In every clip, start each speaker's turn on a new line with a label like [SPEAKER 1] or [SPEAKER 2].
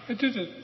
[SPEAKER 1] Het is het.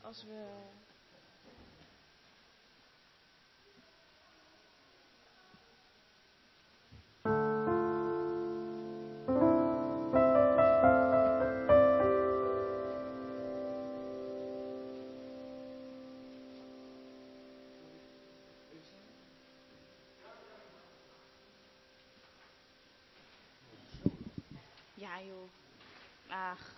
[SPEAKER 1] als we... Ja joh. Ach.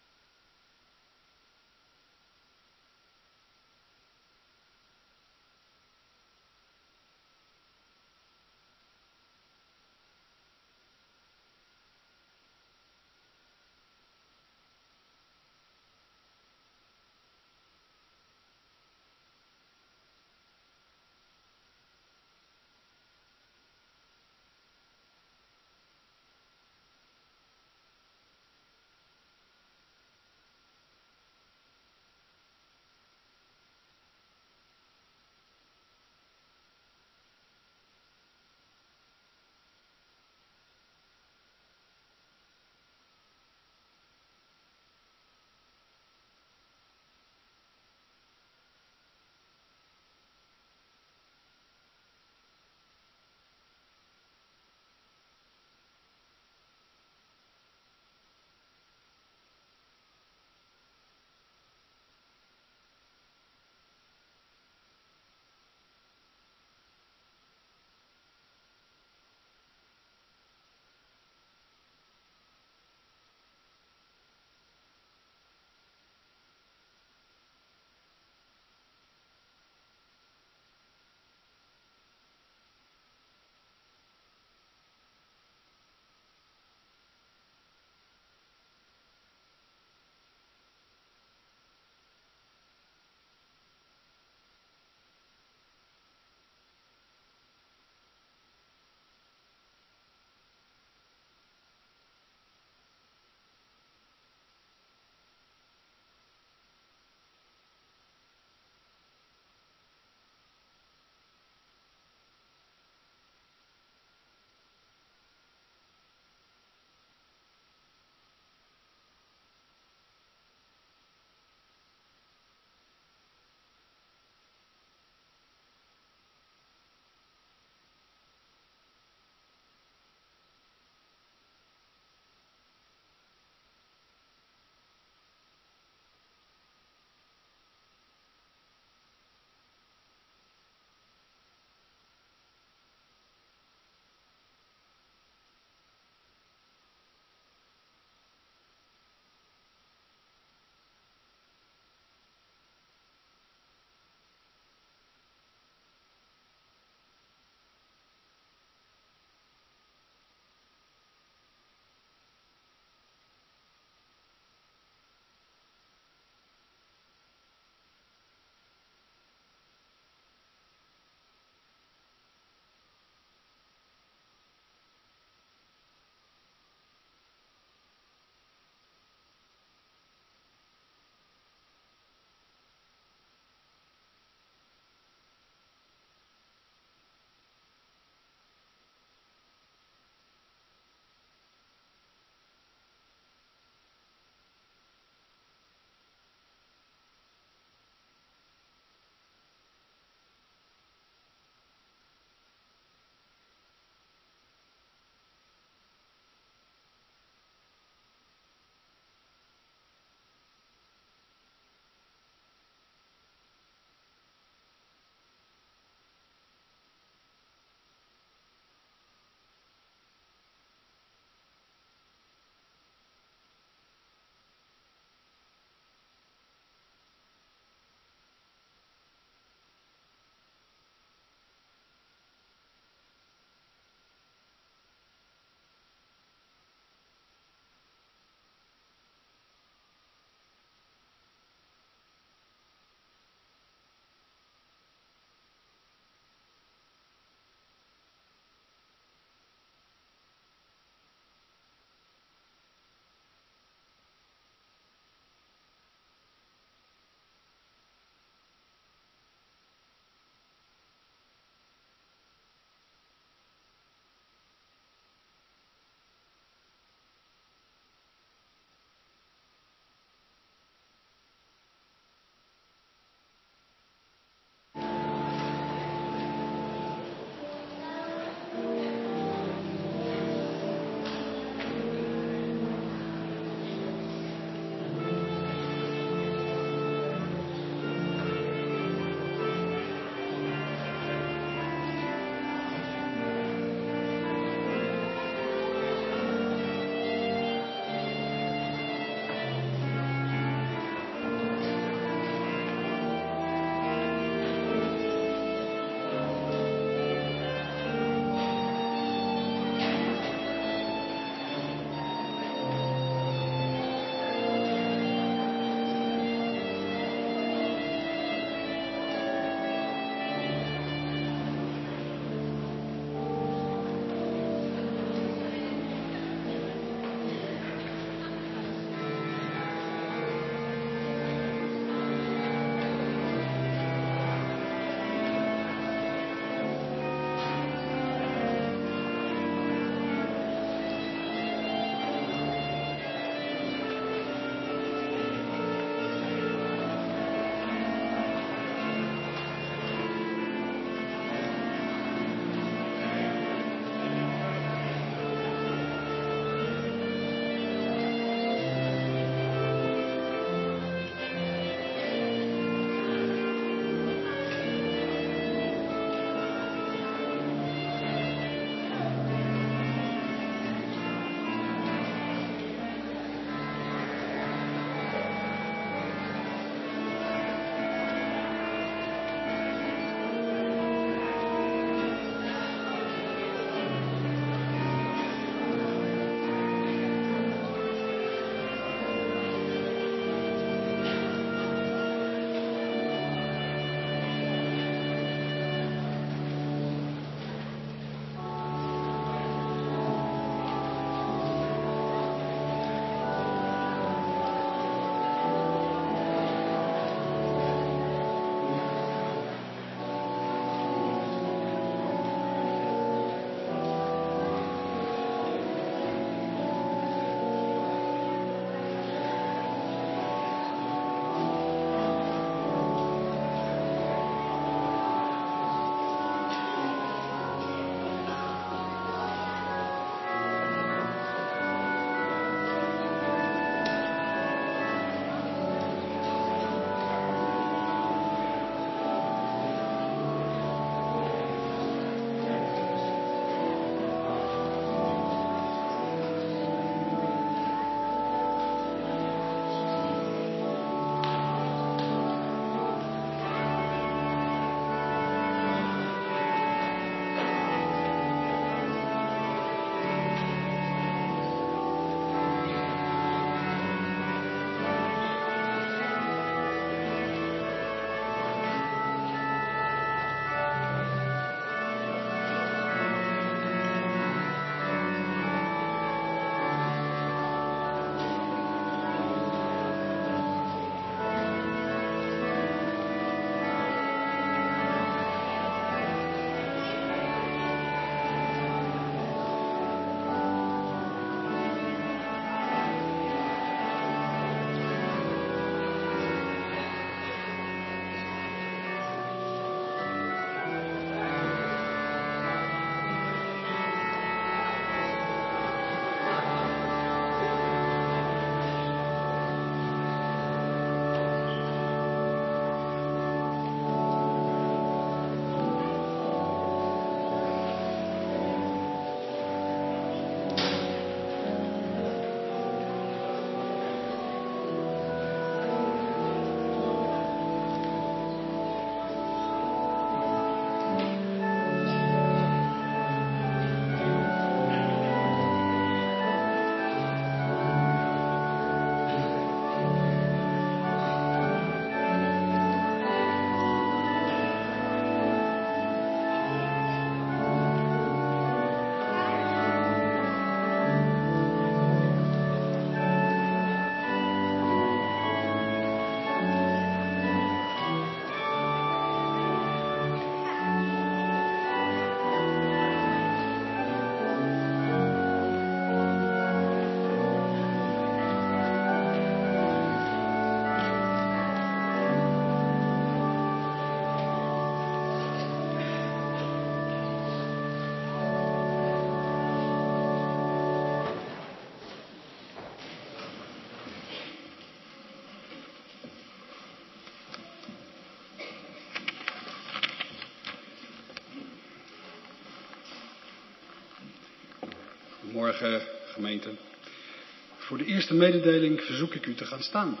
[SPEAKER 2] Goedemorgen, gemeente. Voor de eerste mededeling verzoek ik u te gaan staan.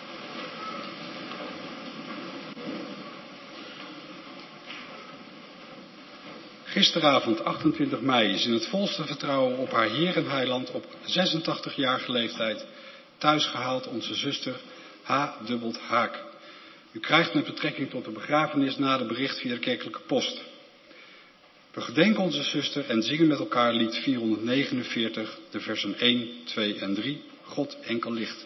[SPEAKER 2] Gisteravond, 28 mei, is in het volste vertrouwen op haar Heer en Heiland op 86-jarige leeftijd thuisgehaald onze zuster H. Haak. U krijgt met betrekking tot de begrafenis na de bericht via de kerkelijke post. We gedenken onze zuster en zingen met elkaar lied 449, de versen 1, 2 en 3, God enkel licht.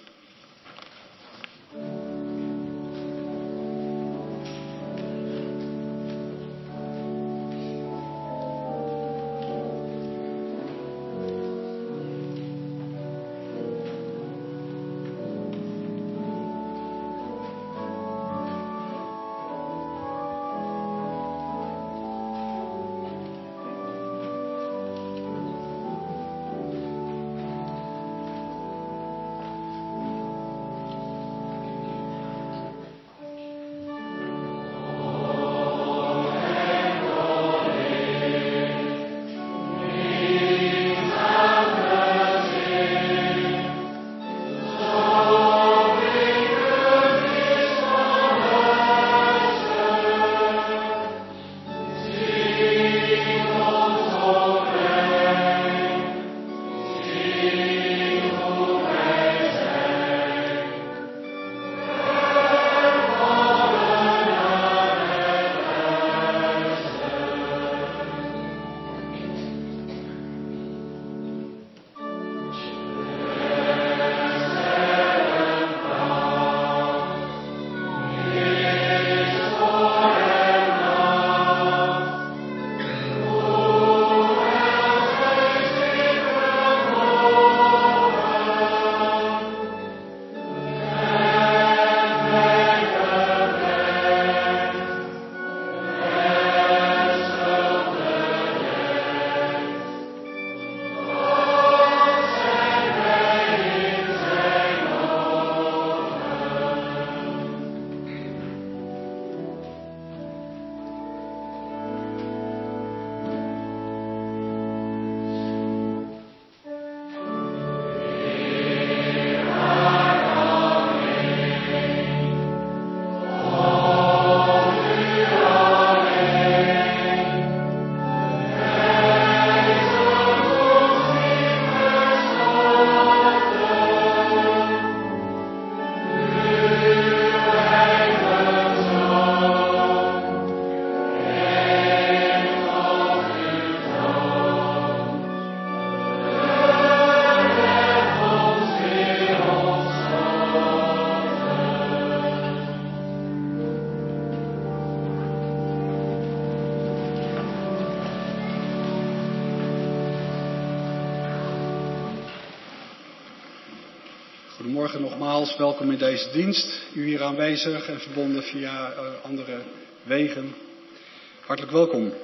[SPEAKER 2] Goedemorgen nogmaals, welkom in deze dienst. U hier aanwezig en verbonden via andere wegen. Hartelijk welkom.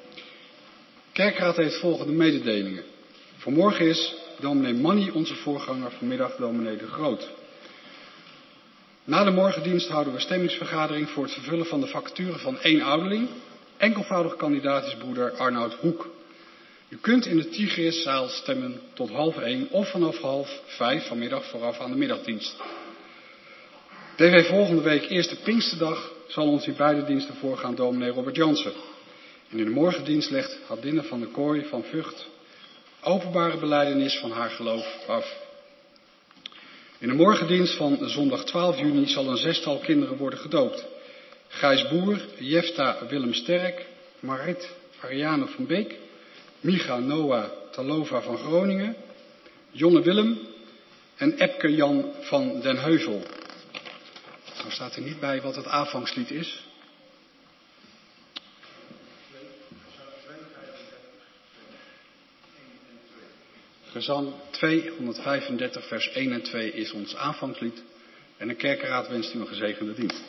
[SPEAKER 2] Kerkraad heeft volgende mededelingen. Vanmorgen is dominee Manny onze voorganger, vanmiddag dominee De Groot. Na de morgendienst houden we stemmingsvergadering voor het vervullen van de vacature van 1 ouderling. Enkelvoudig kandidaat is broeder Arnoud Hoek. U kunt in de Tigriszaal stemmen tot 12:30 of vanaf 4:30 vanmiddag vooraf aan de middagdienst. DW volgende week eerste Pinksterdag zal ons in beide diensten voorgaan dominee Robert Jansen. En in de morgendienst legt Hadinne van der Kooi van Vught openbare belijdenis van haar geloof af. In de morgendienst van zondag 12 juni zal een 6-tal kinderen worden gedoopt. Gijs Boer, Jefta Willem Sterk, Marit Ariane van Beek, Micha Noah Talova van Groningen, Jonne Willem en Epke Jan van den Heuvel. Nou staat er niet bij wat het aanvangslied is. Gezang 235 vers 1 en 2 is ons aanvangslied. En de kerkenraad wenst u een gezegende dienst.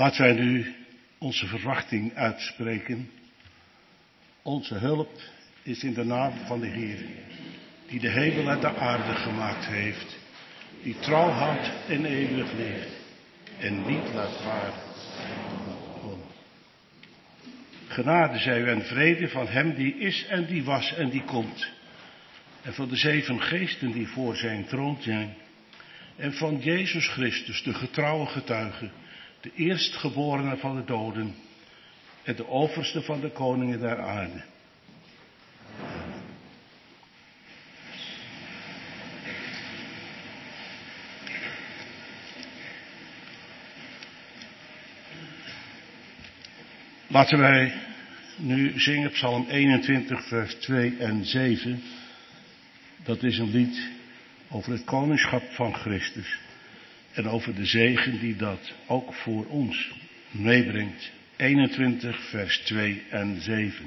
[SPEAKER 3] Laten wij nu onze verwachting uitspreken. Onze hulp is in de naam van de Heer, die de hemel en de aarde gemaakt heeft, die trouw houdt en eeuwig leeft en niet laat varen. Genade zij u en vrede van hem die is en die was en die komt. En van de 7 geesten die voor zijn troon zijn. En van Jezus Christus, de getrouwe getuige, de eerstgeborene van de doden en de overste van de koningen der aarde. Laten wij nu zingen Psalm 21 vers 2 en 7. Dat is een lied over het koningschap van Christus en over de zegen die dat ook voor ons meebrengt. 21 vers 2 en 7.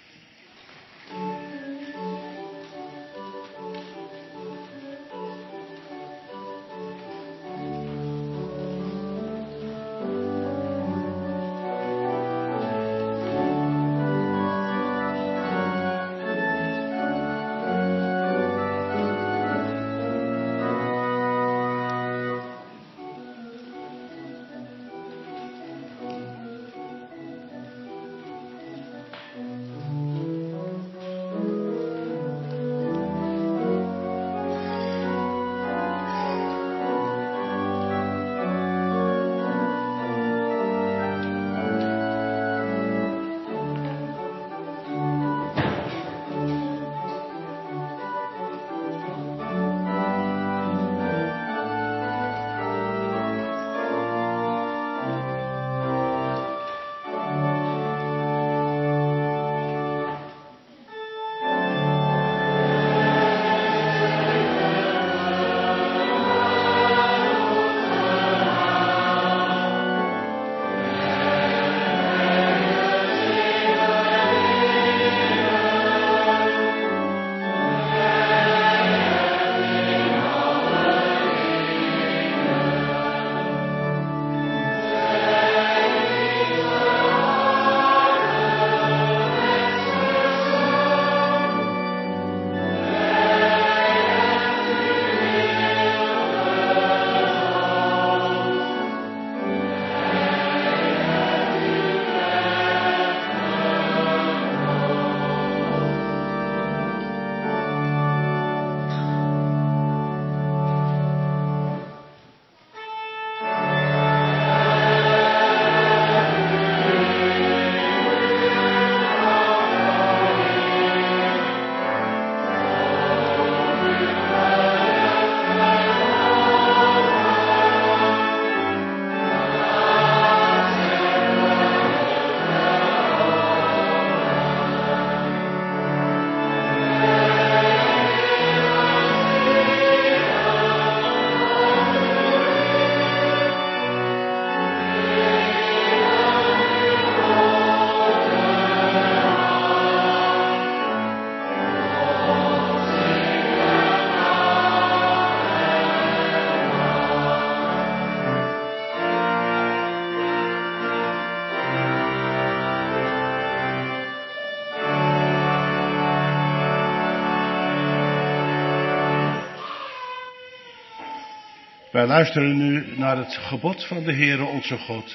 [SPEAKER 3] Wij luisteren nu naar het gebod van de Heere onze God.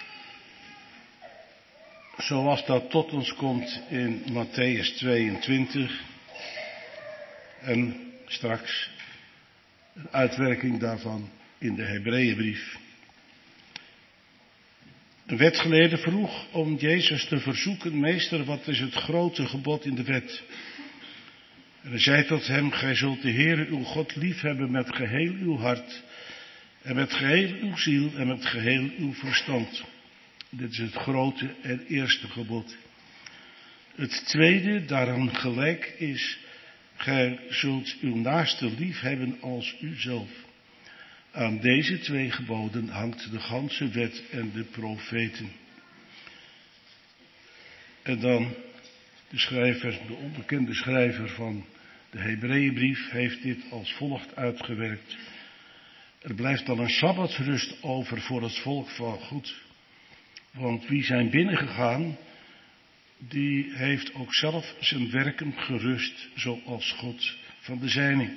[SPEAKER 3] Zoals dat tot ons komt in Matthäus 22. En straks een uitwerking daarvan in de Hebreeënbrief. Een wetgeleerde vroeg om Jezus te verzoeken: Meester, wat is het grote gebod in de wet? En hij zei tot hem: Gij zult de Heere uw God liefhebben met geheel uw hart, en met geheel uw ziel en met geheel uw verstand. Dit is het grote en eerste gebod. Het tweede daaraan gelijk is: gij zult uw naaste liefhebben als uzelf. Aan deze 2 geboden hangt de ganse wet en de profeten. En dan de schrijver, de onbekende schrijver van de Hebreeënbrief, heeft dit als volgt uitgewerkt. Er blijft dan een sabbatsrust over voor het volk van God. Want wie zijn binnengegaan, die heeft ook zelf zijn werken gerust, zoals God van de zijne.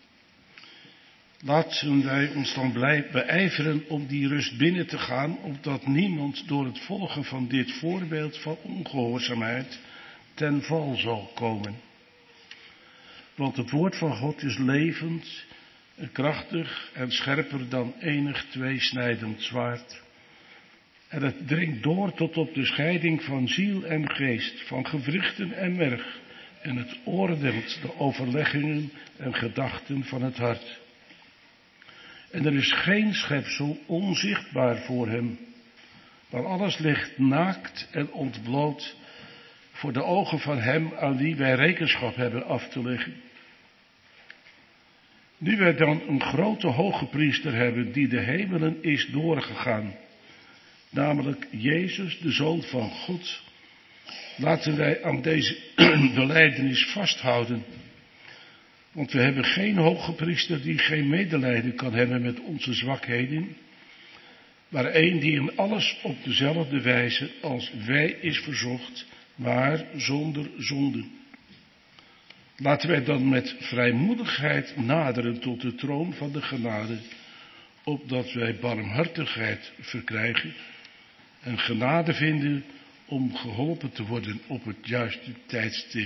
[SPEAKER 3] Laten wij ons dan beijveren om die rust binnen te gaan, opdat niemand door het volgen van dit voorbeeld van ongehoorzaamheid ten val zal komen. Want het woord van God is levend en krachtig en scherper dan enig tweesnijdend zwaard. En het dringt door tot op de scheiding van ziel en geest, van gewrichten en merg. En het oordeelt de overleggingen en gedachten van het hart. En er is geen schepsel onzichtbaar voor hem, maar alles ligt naakt en ontbloot voor de ogen van hem aan wie wij rekenschap hebben af te leggen. Nu wij dan een grote hoge priester hebben die de hemelen is doorgegaan, namelijk Jezus, de Zoon van God, laten wij aan deze belijdenis vasthouden. Want we hebben geen hoge priester die geen medelijden kan hebben met onze zwakheden, maar één die in alles op dezelfde wijze als wij is verzocht, maar zonder zonde. Laten wij dan met vrijmoedigheid naderen tot de troon van de genade, opdat wij barmhartigheid verkrijgen en genade vinden om geholpen te worden op het juiste tijdstip.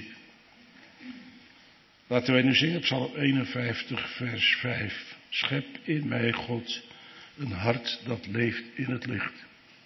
[SPEAKER 3] Laten wij nu zingen Psalm 51 vers 5. Schep in mij, God, een hart dat leeft in het licht.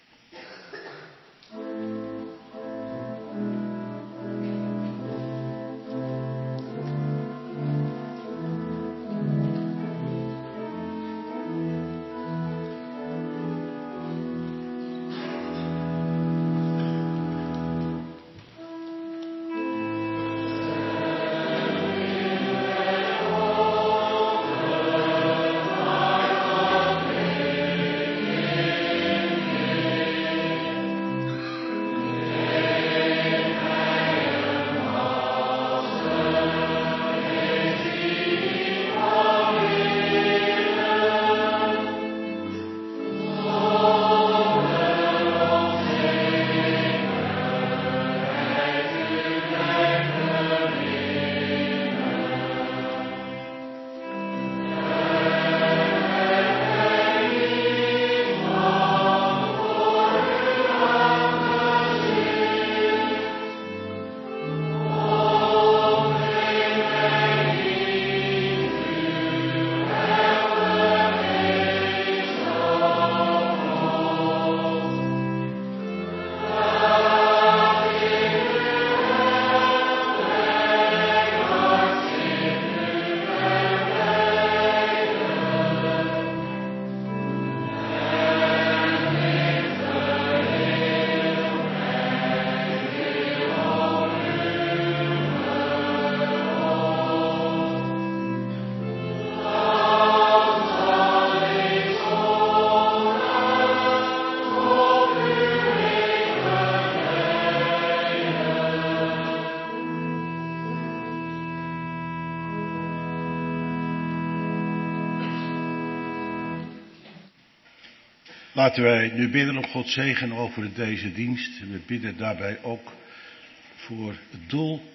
[SPEAKER 3] Laten wij nu bidden om Gods zegen over deze dienst. We bidden daarbij ook voor het doel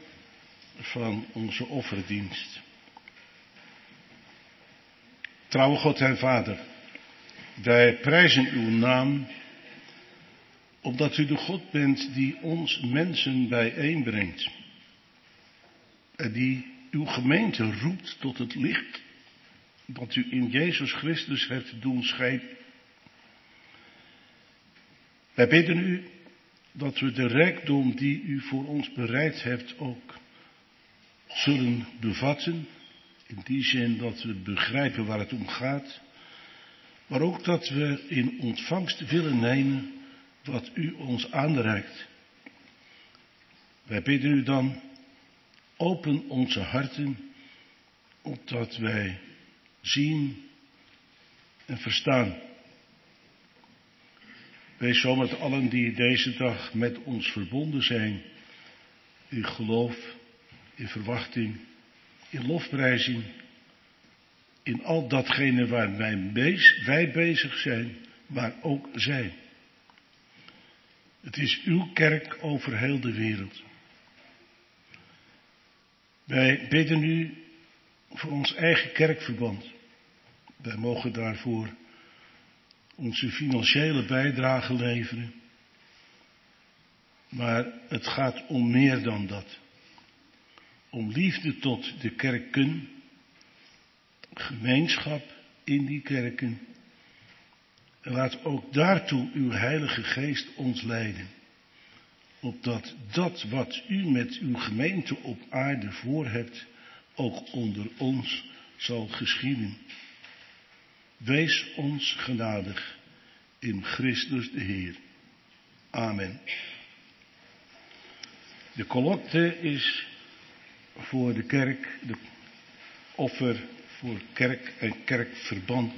[SPEAKER 3] van onze offerdienst. Trouwe God en Vader, wij prijzen uw naam, omdat u de God bent die ons mensen bijeenbrengt. En die uw gemeente roept tot het licht, dat u in Jezus Christus hebt doen schijnen. Wij bidden u dat we de rijkdom die u voor ons bereid hebt ook zullen bevatten. In die zin dat we begrijpen waar het om gaat. Maar ook dat we in ontvangst willen nemen wat u ons aanreikt. Wij bidden u dan, open onze harten, opdat wij zien en verstaan. Wees zo met allen die deze dag met ons verbonden zijn, in geloof, in verwachting, in lofprijzing, in al datgene waar wij bezig zijn, maar ook zij. Het is uw kerk over heel de wereld. Wij bidden u voor ons eigen kerkverband. Wij mogen daarvoor onze financiële bijdrage leveren. Maar het gaat om meer dan dat. Om liefde tot de kerken, gemeenschap in die kerken. En laat ook daartoe uw Heilige Geest ons leiden. Opdat dat wat u met uw gemeente op aarde voor hebt, ook onder ons zal geschieden. Wees ons genadig in Christus de Heer. Amen. De collecte is voor de kerk, de offer voor kerk en kerkverband.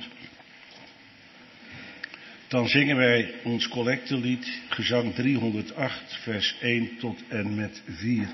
[SPEAKER 3] Dan zingen wij ons collectelied, gezang 308, vers 1 tot en met 4.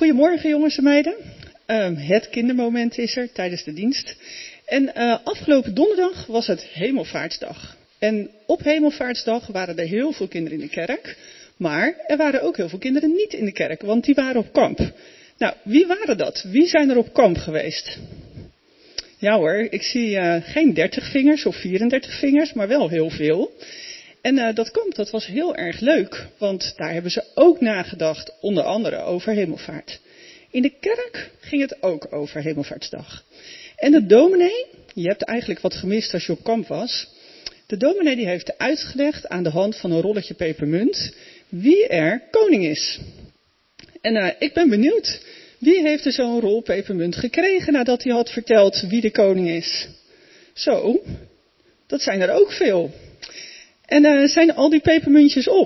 [SPEAKER 4] Goedemorgen jongens en meiden. Het kindermoment is er tijdens de dienst. En afgelopen donderdag was het Hemelvaartsdag. En op Hemelvaartsdag waren er heel veel kinderen in de kerk. Maar er waren ook heel veel kinderen niet in de kerk, want die waren op kamp. Nou, wie waren dat? Wie zijn er op kamp geweest? Ja hoor, ik zie geen 30 vingers of 34 vingers, maar wel heel veel. En dat kamp, dat was heel erg leuk, want daar hebben ze ook nagedacht, onder andere over hemelvaart. In de kerk ging het ook over Hemelvaartsdag. En de dominee, je hebt eigenlijk wat gemist als je op kamp was. De dominee die heeft uitgelegd aan de hand van een rolletje pepermunt wie er koning is. En ik ben benieuwd, wie heeft er zo'n rol pepermunt gekregen nadat hij had verteld wie de koning is? Zo, dat zijn er ook veel. En zijn al die pepermuntjes op?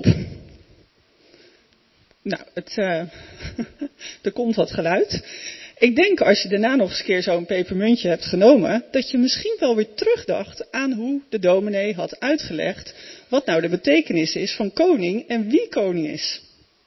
[SPEAKER 4] Nou, er komt wat geluid. Ik denk als je daarna nog eens een keer zo'n pepermuntje hebt genomen, dat je misschien wel weer terugdacht aan hoe de dominee had uitgelegd wat nou de betekenis is van koning en wie koning is.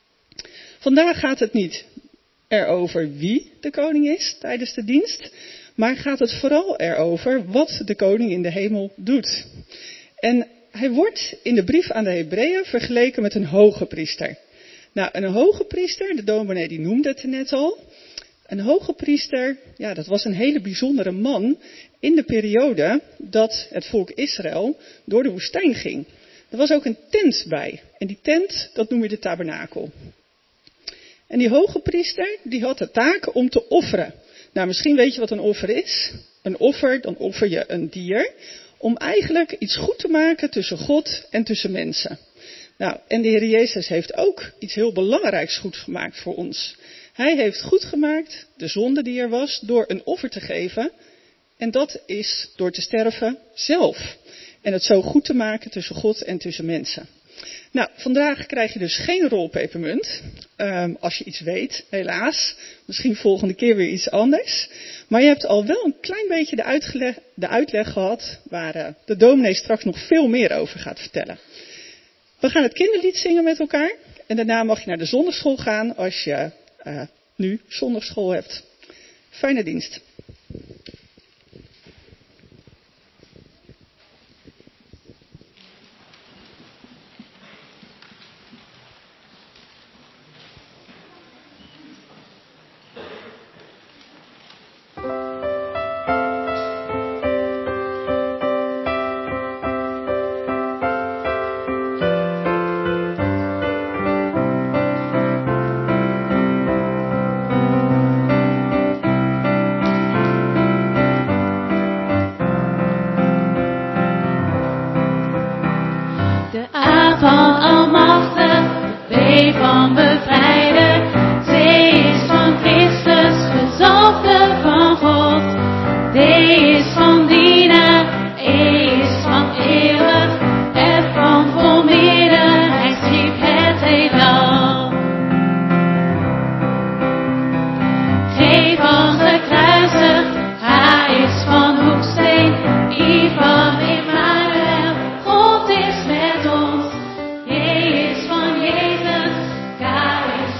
[SPEAKER 4] Vandaag gaat het niet erover wie de koning is tijdens de dienst, maar gaat het vooral erover wat de koning in de hemel doet. En hij wordt in de brief aan de Hebreeën vergeleken met een hoge priester. Nou, een hoge priester, de dominee die noemde het net al. Een hoge priester, ja, dat was een hele bijzondere man in de periode dat het volk Israël door de woestijn ging. Er was ook een tent bij. En die tent, dat noem je de tabernakel. En die hoge priester, die had de taak om te offeren. Nou, misschien weet je wat een offer is. Een offer, dan offer je een dier. Om eigenlijk iets goed te maken tussen God en tussen mensen. Nou, en de Heer Jezus heeft ook iets heel belangrijks goed gemaakt voor ons. Hij heeft goed gemaakt de zonde die er was door een offer te geven. En dat is door te sterven zelf. En het zo goed te maken tussen God en tussen mensen. Nou, vandaag krijg je dus geen rol pepermunt. Als je iets weet, helaas. Misschien volgende keer weer iets anders. Maar je hebt al wel een klein beetje de uitleg gehad waar de dominee straks nog veel meer over gaat vertellen. We gaan het kinderlied zingen met elkaar. En daarna mag je naar de zondagschool gaan als je nu zondagschool hebt. Fijne dienst.
[SPEAKER 5] God is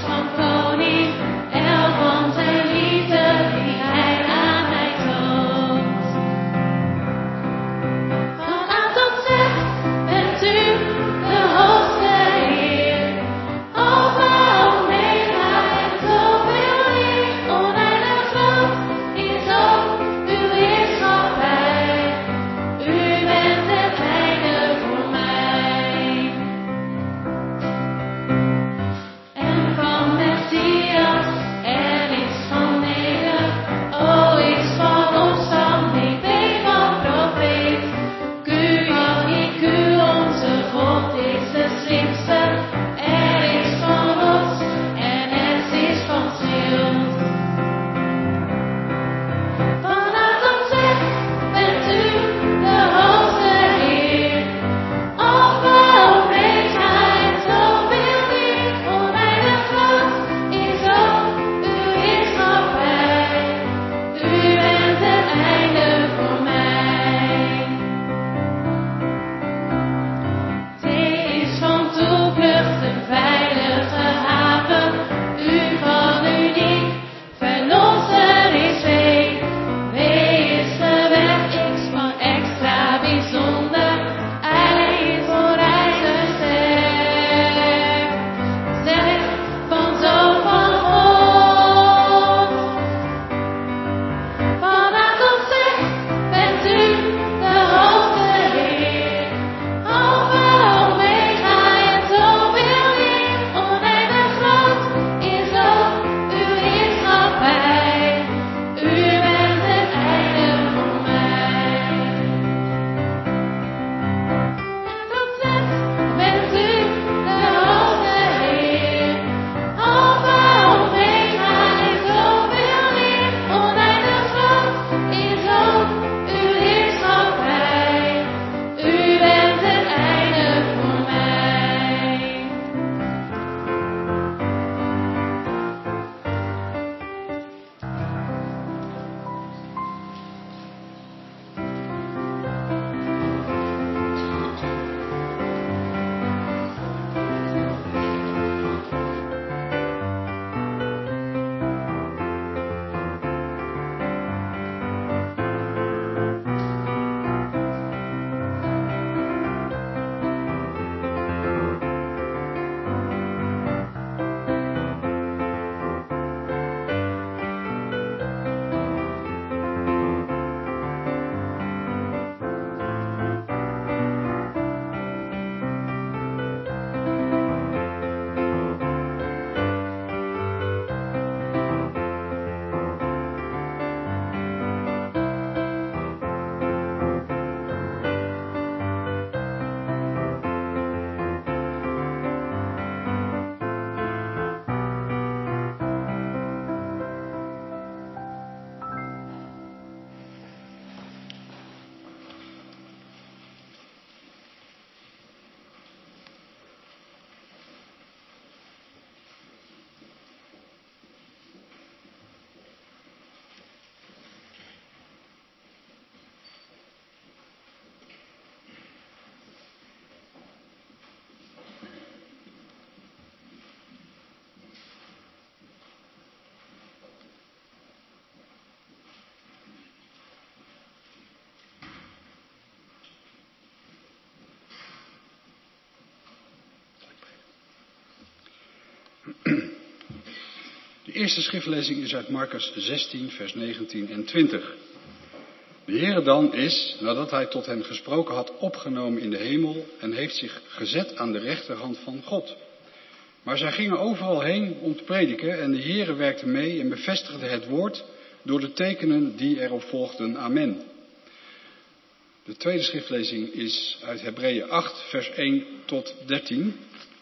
[SPEAKER 2] De eerste schriftlezing is uit Marcus 16, vers 19 en 20. De Heere dan is, nadat hij tot hen gesproken had, opgenomen in de hemel en heeft zich gezet aan de rechterhand van God. Maar zij gingen overal heen om te prediken en de Heere werkte mee en bevestigde het woord door de tekenen die erop volgden. Amen. De tweede schriftlezing is uit Hebreeën 8, vers 1 tot 13.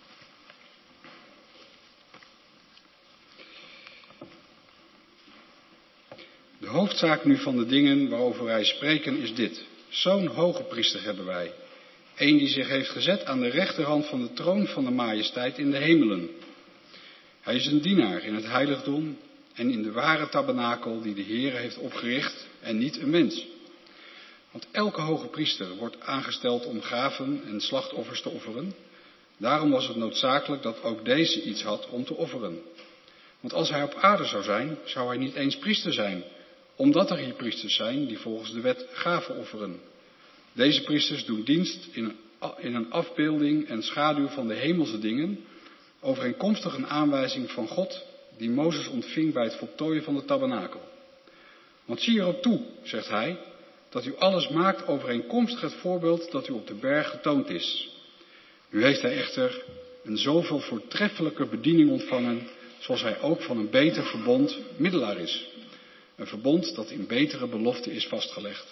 [SPEAKER 2] De hoofdzaak nu van de dingen waarover wij spreken is dit. Zo'n hoge priester hebben wij. Eén die zich heeft gezet aan de rechterhand van de troon van de majesteit in de hemelen. Hij is een dienaar in het heiligdom en in de ware tabernakel die de Heere heeft opgericht en niet een mens. Want elke hoge priester wordt aangesteld om gaven en slachtoffers te offeren. Daarom was het noodzakelijk dat ook deze iets had om te offeren. Want als hij op aarde zou zijn, zou hij niet eens priester zijn, omdat er hier priesters zijn die volgens de wet gaven offeren. Deze priesters doen dienst in een afbeelding en schaduw van de hemelse dingen, overeenkomstig een aanwijzing van God die Mozes ontving bij het voltooien van de tabernakel. Want zie erop toe, zegt hij, dat u alles maakt overeenkomstig het voorbeeld dat u op de berg getoond is. Nu heeft hij echter een zoveel voortreffelijke bediening ontvangen, zoals hij ook van een beter verbond middelaar is. Een verbond dat in betere belofte is vastgelegd.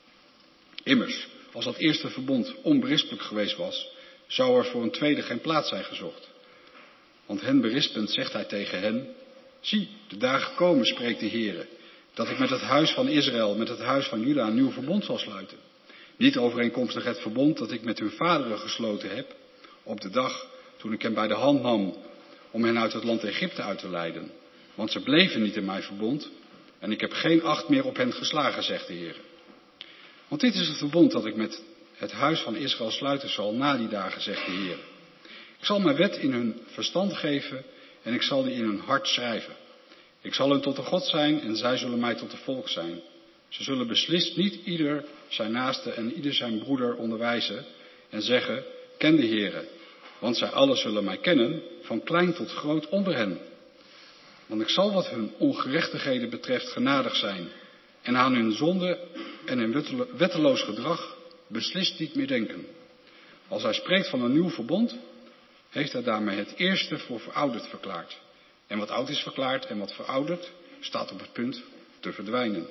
[SPEAKER 2] Immers, als dat eerste verbond onberispelijk geweest was, zou er voor een tweede geen plaats zijn gezocht. Want hen berispend zegt hij tegen hen, zie, de dagen komen, spreekt de Heere, dat ik met het huis van Israël, met het huis van Juda een nieuw verbond zal sluiten. Niet overeenkomstig het verbond dat ik met hun vaderen gesloten heb, op de dag toen ik hen bij de hand nam om hen uit het land Egypte uit te leiden. Want ze bleven niet in mijn verbond en ik heb geen acht meer op hen geslagen, zegt de Heer. Want dit is het verbond dat ik met het huis van Israël sluiten zal na die dagen, zegt de Heer. Ik zal mijn wet in hun verstand geven en ik zal die in hun hart schrijven. Ik zal hun tot een God zijn en zij zullen mij tot een volk zijn. Ze zullen beslist niet ieder zijn naaste en ieder zijn broeder onderwijzen en zeggen, ken de Heere. Want zij allen zullen mij kennen, van klein tot groot onder hen. Want ik zal wat hun ongerechtigheden betreft genadig zijn en aan hun zonde en hun wetteloos gedrag beslist niet meer denken. Als hij spreekt van een nieuw verbond, heeft hij daarmee het eerste voor verouderd verklaard. En wat oud is verklaard en wat verouderd, staat op het punt te verdwijnen.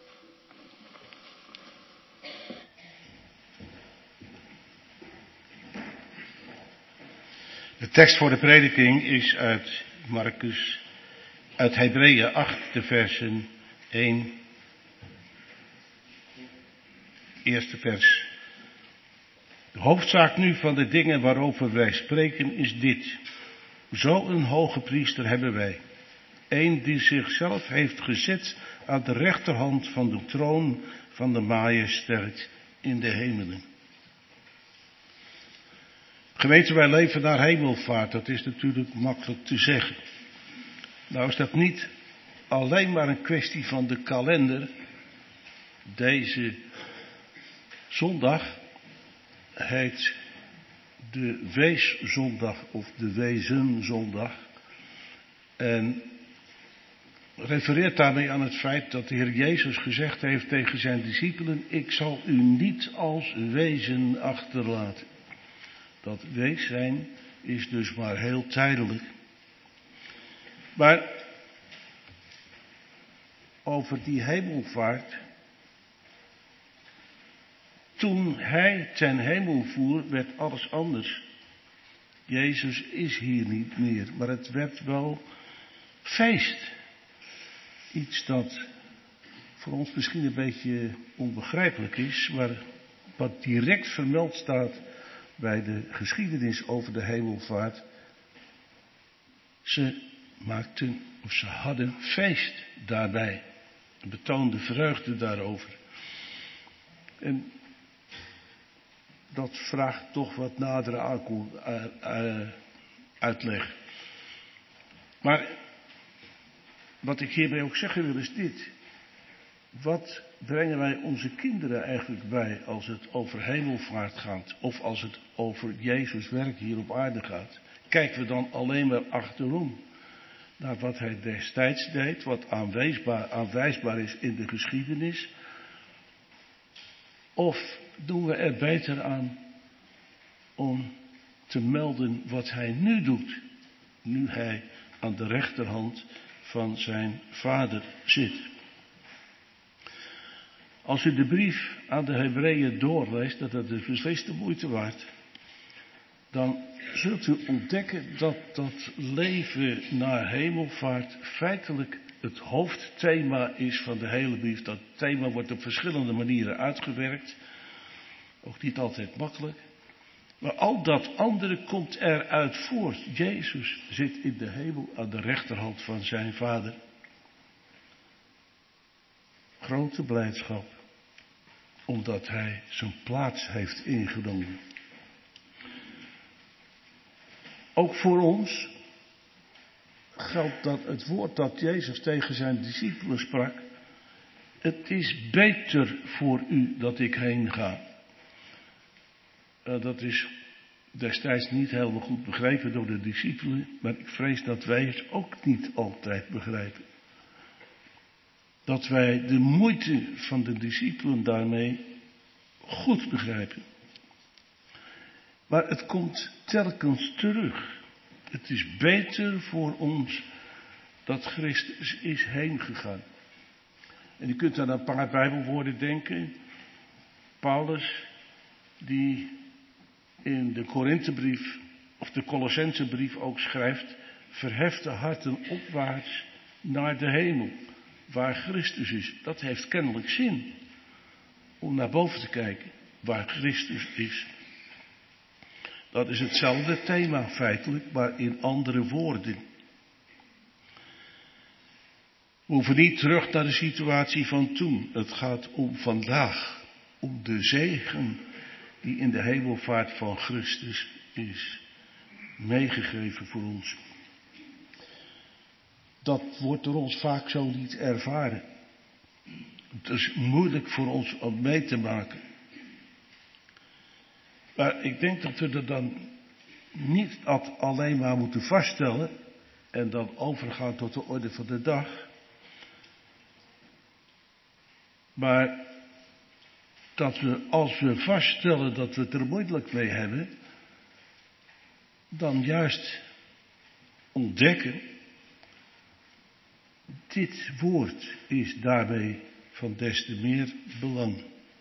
[SPEAKER 3] De tekst voor de prediking is uit Marcus, uit Hebreeën 8, de versen 1, eerste vers. De hoofdzaak nu van de dingen waarover wij spreken is dit. Zo'n hoge priester hebben wij. Eén die zichzelf heeft gezet aan de rechterhand van de troon van de majesteit in de hemelen. Geweten, wij leven naar hemelvaart, dat is natuurlijk makkelijk te zeggen. Nou is dat niet alleen maar een kwestie van de kalender. Deze zondag heet de Weeszondag of de Wezenzondag. En refereert daarmee aan het feit dat de Heer Jezus gezegd heeft tegen zijn discipelen, ik zal u niet als wezen achterlaten. Dat wees zijn is dus maar heel tijdelijk. Maar over die hemelvaart, toen hij ten hemel voer, werd alles anders. Jezus is hier niet meer, maar het werd wel feest. Iets dat voor ons misschien een beetje onbegrijpelijk is, maar wat direct vermeld staat bij de geschiedenis over de hemelvaart. Ze hadden feest daarbij. En betoonden vreugde daarover. En dat vraagt toch wat nadere uitleg. Maar wat ik hierbij ook zeggen wil is dit. Wat brengen wij onze kinderen eigenlijk bij als het over hemelvaart gaat? Of als het over Jezus werk hier op aarde gaat? kijken we dan alleen maar achterom naar wat hij destijds deed, wat aanwijsbaar is in de geschiedenis? Of doen we er beter aan om te melden wat hij nu doet, nu hij aan de rechterhand van zijn Vader zit? Als u de brief aan de Hebreeën doorleest, dat is beslist de moeite waard, dan zult u ontdekken dat dat leven naar hemelvaart feitelijk het hoofdthema is van de hele brief. Dat thema wordt op verschillende manieren uitgewerkt, ook niet altijd makkelijk. Maar al dat andere komt eruit voort. Jezus zit in de hemel aan de rechterhand van zijn Vader. Grote blijdschap, omdat hij zijn plaats heeft ingenomen. Ook voor ons geldt dat het woord dat Jezus tegen zijn discipelen sprak: het is beter voor u dat ik heen ga. Dat is destijds niet helemaal goed begrepen door de discipelen, maar ik vrees dat wij het ook niet altijd begrijpen. Dat wij de moeite van de discipelen daarmee goed begrijpen. Maar het komt telkens terug. Het is beter voor ons dat Christus is heen gegaan. En je kunt aan een paar Bijbelwoorden denken. Paulus, die in de Korinthebrief of de Colossensebrief ook schrijft: verhef de harten opwaarts naar de hemel, waar Christus is. Dat heeft kennelijk zin, om naar boven te kijken, waar Christus is. Dat is hetzelfde thema feitelijk, maar in andere woorden. We hoeven niet terug naar de situatie van toen. Het gaat om vandaag, om de zegen die in de hemelvaart van Christus is meegegeven voor ons. Dat wordt door ons vaak zo niet ervaren. Het is moeilijk voor ons om mee te maken. Maar ik denk dat we er dan niet alleen maar moeten vaststellen en dan overgaan tot de orde van de dag. Maar dat we, als we vaststellen dat we het er moeilijk mee hebben, dan juist ontdekken: dit woord is daarbij van des te meer belang.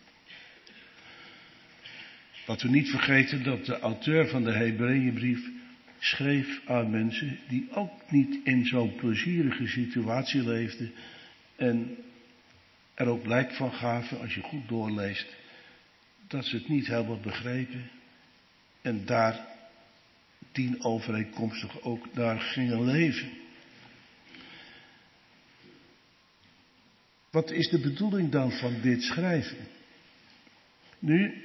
[SPEAKER 3] Laten we niet vergeten dat de auteur van de Hebreeënbrief schreef aan mensen die ook niet in zo'n plezierige situatie leefden en er ook blijk van gaven, als je goed doorleest, dat ze het niet helemaal begrepen en daar dienovereenkomstig ook naar gingen leven. Wat is de bedoeling dan van dit schrijven? Nu,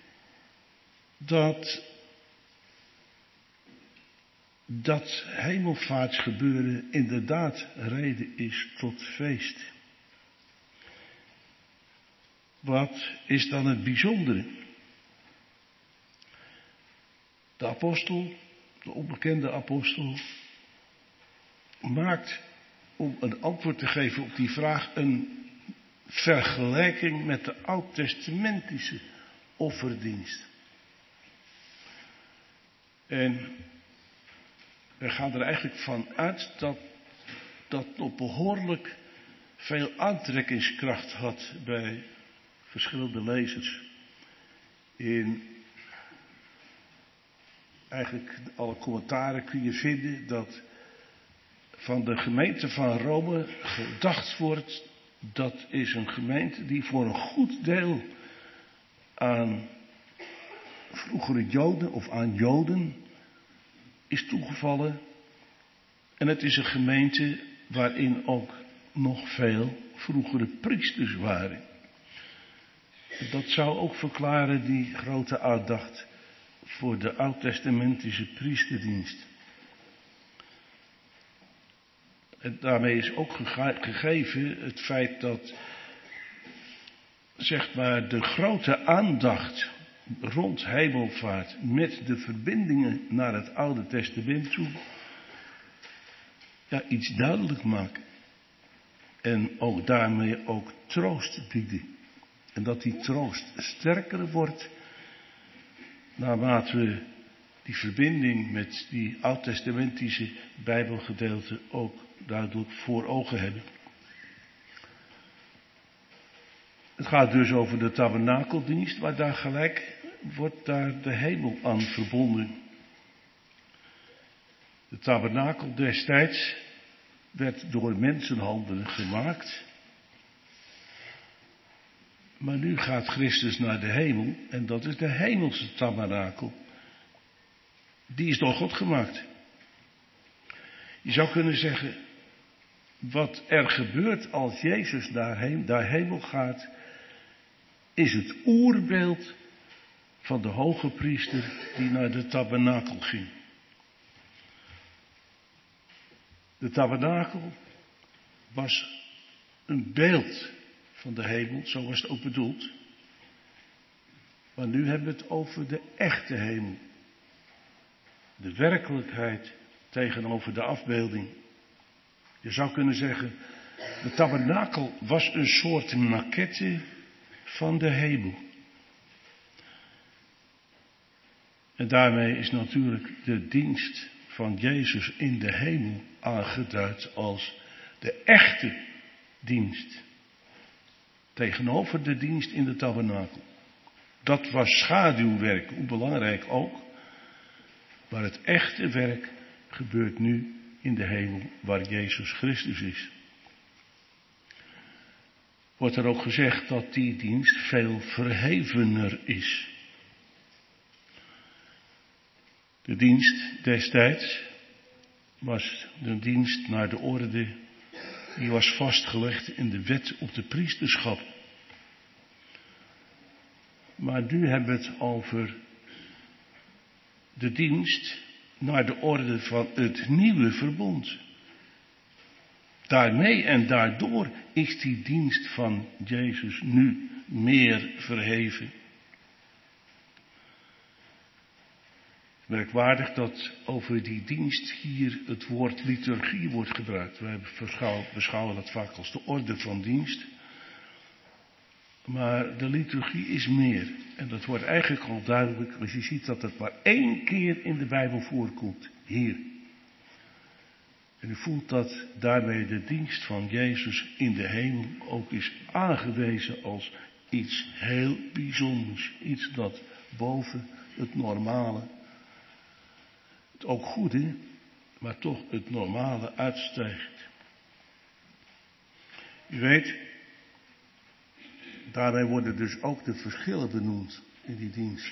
[SPEAKER 3] dat hemelvaartsgebeuren inderdaad reden is tot feest. Wat is dan het bijzondere? De apostel, de onbekende apostel, maakt, om een antwoord te geven op die vraag, een vergelijking met de oud-testamentische offerdienst. En we gaan er eigenlijk van uit dat nog behoorlijk veel aantrekkingskracht had bij verschillende lezers. In eigenlijk alle commentaren kun je vinden dat van de gemeente van Rome gedacht wordt: dat is een gemeente die voor een goed deel aan vroegere Joden of aan Joden is toegevallen. En het is een gemeente waarin ook nog veel vroegere priesters waren. Dat zou ook verklaren die grote aandacht voor de oud-testamentische priesterdienst. En daarmee is ook gegeven het feit dat, zeg maar, de grote aandacht rond hemelvaart met de verbindingen naar het Oude Testament toe, ja, iets duidelijk maken. En ook daarmee ook troost bieden. En dat die troost sterker wordt naarmate we die verbinding met die oud-testamentische Bijbelgedeelten ook duidelijk voor ogen hebben. Het gaat dus over de tabernakeldienst, maar daar gelijk wordt daar de hemel aan verbonden. De tabernakel destijds werd door mensenhanden gemaakt. Maar nu gaat Christus naar de hemel en dat is de hemelse tabernakel. Die is door God gemaakt. Je zou kunnen zeggen, wat er gebeurt als Jezus naar hemel gaat, is het oerbeeld van de hoge priester die naar de tabernakel ging. De tabernakel was een beeld van de hemel, zo was het ook bedoeld. Maar nu hebben we het over de echte hemel. De werkelijkheid tegenover de afbeelding. Je zou kunnen zeggen, de tabernakel was een soort maquette van de hemel. En daarmee is natuurlijk de dienst van Jezus in de hemel aangeduid als de echte dienst. Tegenover de dienst in de tabernakel. Dat was schaduwwerk, hoe belangrijk ook. Maar het echte werk gebeurt nu in de hemel waar Jezus Christus is. Wordt er ook gezegd dat die dienst veel verhevener is. De dienst destijds was de dienst naar de orde, die was vastgelegd in de wet op de priesterschap. Maar nu hebben we het over de dienst naar de orde van het nieuwe verbond. Daarmee en daardoor is die dienst van Jezus nu meer verheven. Merkwaardig dat over die dienst hier het woord liturgie wordt gebruikt. Wij beschouwen dat vaak als de orde van dienst. Maar de liturgie is meer. En dat wordt eigenlijk al duidelijk als je ziet dat het maar 1 keer in de Bijbel voorkomt. Hier. En u voelt dat daarmee de dienst van Jezus in de hemel ook is aangewezen als iets heel bijzonders. Iets dat boven het normale, het ook goede, maar toch het normale uitstijgt. U weet, daarbij worden dus ook de verschillen benoemd in die dienst.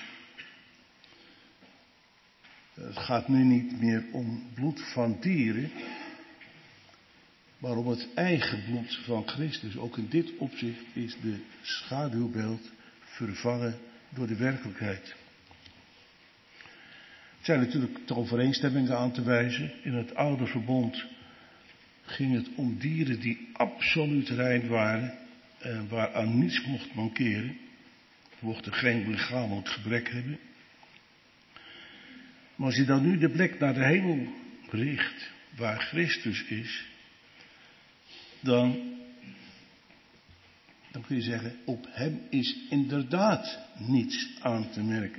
[SPEAKER 3] Het gaat nu niet meer om bloed van dieren, maar om het eigen bloed van Christus. Ook in dit opzicht is de schaduwbeeld vervangen door de werkelijkheid. Er zijn natuurlijk overeenstemmingen aan te wijzen. In het oude verbond ging het om dieren die absoluut rein waren en waaraan niets mocht mankeren. Mochten geen lichamelijk gebrek hebben. Maar als je dan nu de blik naar de hemel richt, waar Christus is, dan kun je zeggen, op hem is inderdaad niets aan te merken.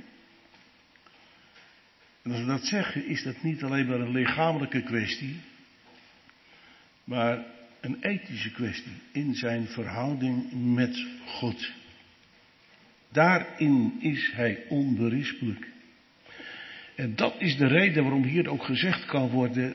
[SPEAKER 3] En als we dat zeggen, is dat niet alleen maar een lichamelijke kwestie, maar een ethische kwestie in zijn verhouding met God. Daarin is hij onberispelijk. En dat is de reden waarom hier ook gezegd kan worden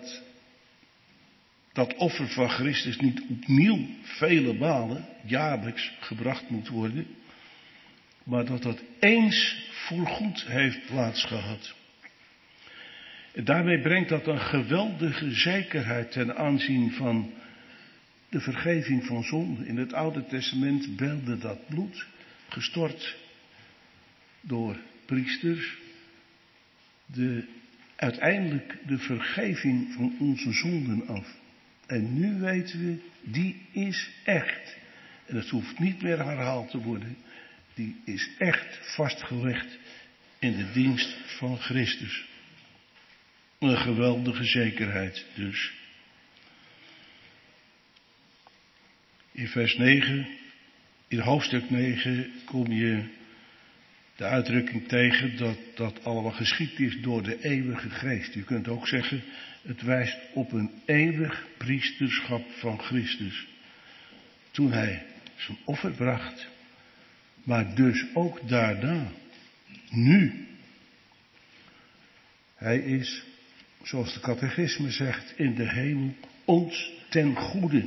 [SPEAKER 3] dat offer van Christus niet opnieuw vele malen jaarlijks gebracht moet worden, maar dat dat eens voorgoed heeft plaatsgehad. En daarmee brengt dat een geweldige zekerheid ten aanzien van de vergeving van zonde. In het Oude Testament beeldde dat bloed, gestort door priesters, uiteindelijk de vergeving van onze zonden af. En nu weten we, die is echt. En het hoeft niet meer herhaald te worden. die is echt vastgelegd in de dienst van Christus. Een geweldige zekerheid dus. In vers 9, in hoofdstuk 9 kom je de uitdrukking tegen dat dat allemaal geschied is door de eeuwige geest. Je kunt ook zeggen, het wijst op een eeuwig priesterschap van Christus. Toen hij zijn offer bracht, maar dus ook daarna, nu. Hij is, zoals de catechisme zegt, in de hemel ons ten goede.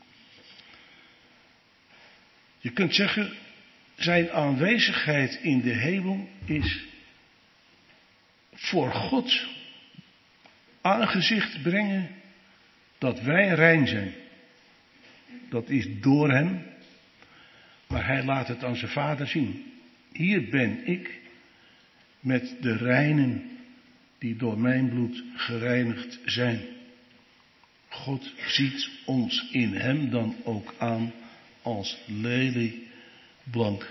[SPEAKER 3] Je kunt zeggen, zijn aanwezigheid in de hemel is voor God aangezicht brengen dat wij rein zijn. Dat is door hem, maar hij laat het aan zijn Vader zien. Hier ben ik met de reinen die door mijn bloed gereinigd zijn. God ziet ons in hem dan ook aan als lelieblank.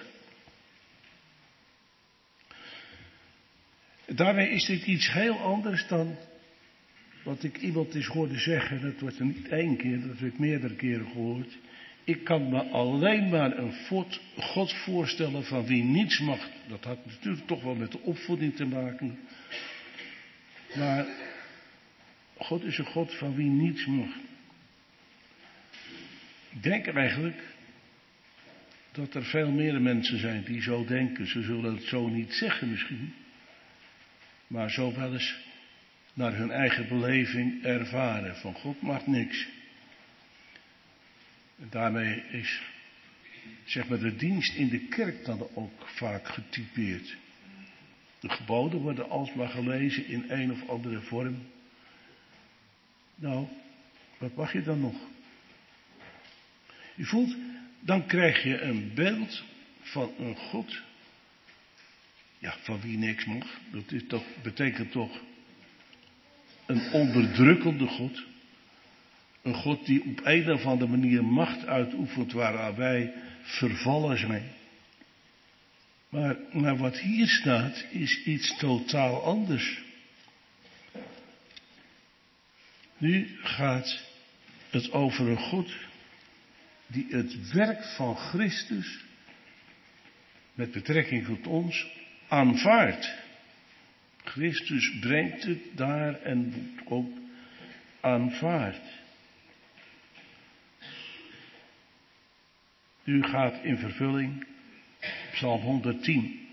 [SPEAKER 3] Daarmee is dit iets heel anders dan wat ik iemand eens hoorde zeggen. Dat wordt er niet één keer, dat heb ik meerdere keren gehoord. Ik kan me alleen maar een God voorstellen van wie niets mag. Dat had natuurlijk toch wel met de opvoeding te maken. Maar God is een God van wie niets mag. Ik denk eigenlijk dat er veel meer mensen zijn die zo denken. Ze zullen het zo niet zeggen misschien. Maar zo wel eens naar hun eigen beleving ervaren. Van God mag niks. En daarmee is, zeg maar, de dienst in de kerk dan ook vaak getypeerd. De geboden worden alsmaar gelezen in een of andere vorm. Nou, wat mag je dan nog? Je voelt, dan krijg je een beeld van een God, ja, van wie niks mag. Dat betekent toch een onderdrukkende God. Een God die op een of andere manier macht uitoefent waaraan wij vervallen zijn. Maar wat hier staat is iets totaal anders. Nu gaat het over een God die het werk van Christus met betrekking tot ons aanvaardt. Christus brengt het daar en ook aanvaardt. Nu gaat in vervulling Psalm 110.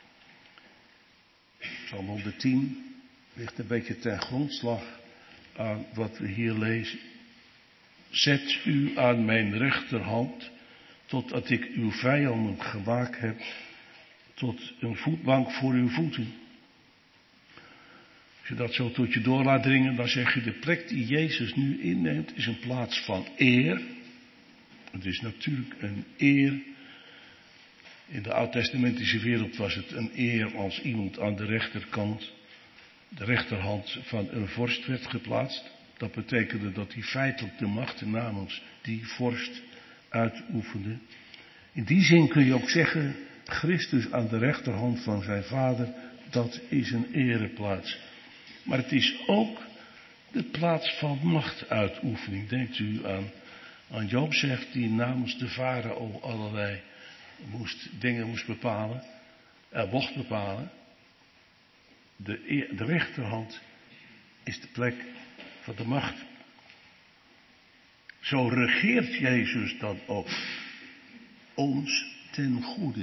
[SPEAKER 3] Psalm 110 ligt een beetje ten grondslag aan wat we hier lezen. Zet u aan mijn rechterhand, totdat ik uw vijanden gemaakt heb, tot een voetbank voor uw voeten. Als je dat zo tot je door laat dringen, dan zeg je, de plek die Jezus nu inneemt, is een plaats van eer. Het is natuurlijk een eer. In de oud-testamentische wereld was het een eer als iemand aan de rechterkant, de rechterhand van een vorst werd geplaatst. Dat betekende dat hij feitelijk de macht namens die vorst uitoefende. In die zin kun je ook zeggen, Christus aan de rechterhand van zijn Vader, dat is een ereplaats. Maar het is ook de plaats van machtuitoefening. Denkt u aan Jozef die namens de farao allerlei dingen moest bepalen, mocht bepalen. De rechterhand is de plek van de macht. Zo regeert Jezus dan ook ons ten goede.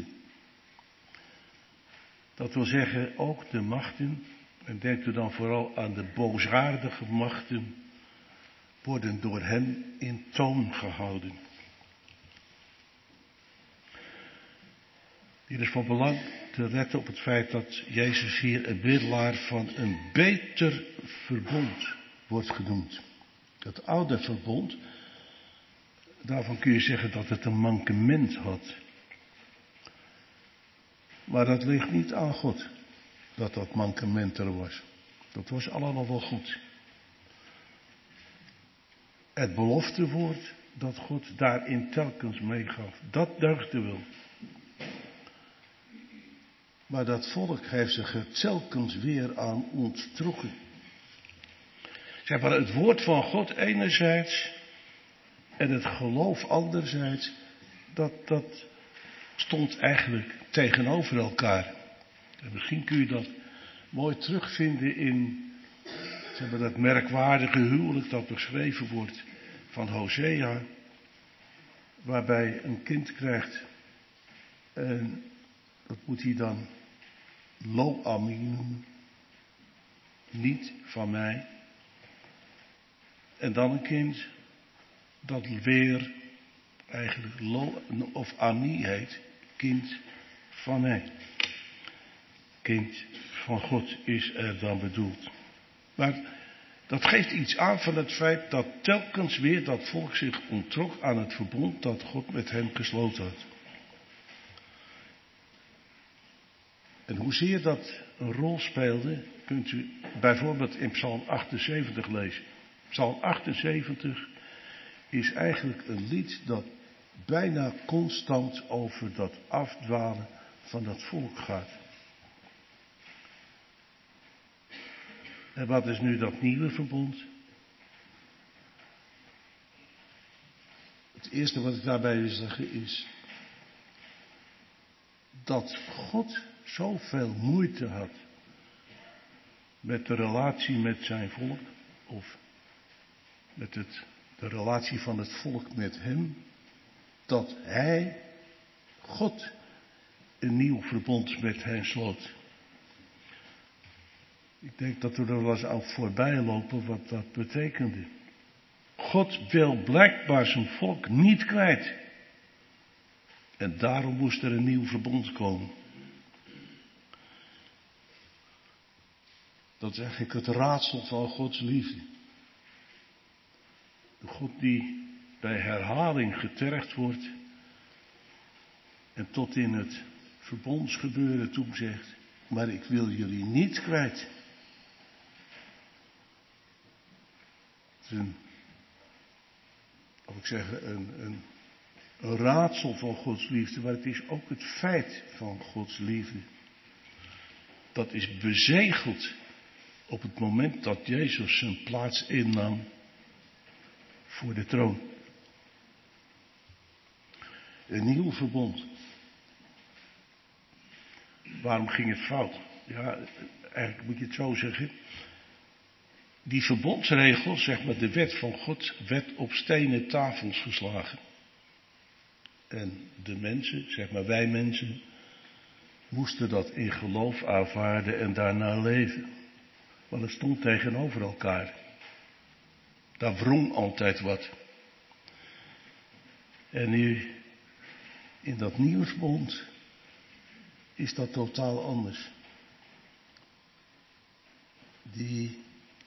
[SPEAKER 3] Dat wil zeggen ook de machten, en denkt u dan vooral aan de boosaardige machten, worden door hem in toom gehouden. Hier is van belang te letten op het feit dat Jezus hier een middelaar van een beter verbond wordt genoemd. Het oude verbond, daarvan kun je zeggen dat het een mankement had. Maar dat ligt niet aan God, dat mankement er was. Dat was allemaal wel goed. Het beloftewoord dat God daarin telkens meegaf, dat deugde wel. Maar dat volk heeft zich er telkens weer aan onttrokken. Zeg maar, het woord van God enerzijds en het geloof anderzijds, dat stond eigenlijk tegenover elkaar. En misschien kun je dat mooi terugvinden in zeg maar, dat merkwaardige huwelijk dat beschreven wordt van Hosea, waarbij een kind krijgt en dat moet hij dan Lo-Ammi noemen, niet van mij. En dan een kind dat weer eigenlijk of Ami heet, kind van mij. Kind van God is er dan bedoeld. Maar dat geeft iets aan van het feit dat telkens weer dat volk zich onttrok aan het verbond dat God met hem gesloten had. En hoezeer dat een rol speelde, kunt u bijvoorbeeld in Psalm 78 lezen. Psalm 78 is eigenlijk een lied dat bijna constant over dat afdwalen van dat volk gaat. En wat is nu dat nieuwe verbond? Het eerste wat ik daarbij wil zeggen is dat God zoveel moeite had met de relatie met zijn volk, of met de relatie van het volk met hem, dat God, een nieuw verbond met hen sloot. Ik denk dat we er wel eens aan voorbij lopen wat dat betekende. God wil blijkbaar zijn volk niet kwijt. En daarom moest er een nieuw verbond komen. Dat is eigenlijk het raadsel van Gods liefde. De God die bij herhaling getergd wordt en tot in het verbondsgebeuren toe zegt, maar ik wil jullie niet kwijt. Het is een raadsel van Gods liefde, maar het is ook het feit van Gods liefde. Dat is bezegeld op het moment dat Jezus zijn plaats innam voor de troon. Een nieuw verbond. Waarom ging het fout? Ja, eigenlijk moet je het zo zeggen. Die verbondsregels, zeg maar de wet van God, werd op stenen tafels geslagen. En de mensen, zeg maar wij mensen, moesten dat in geloof aanvaarden en daarna leven. Want het stond tegenover elkaar. Daar wrong altijd wat. En nu, in dat nieuwe verbond, is dat totaal anders. Die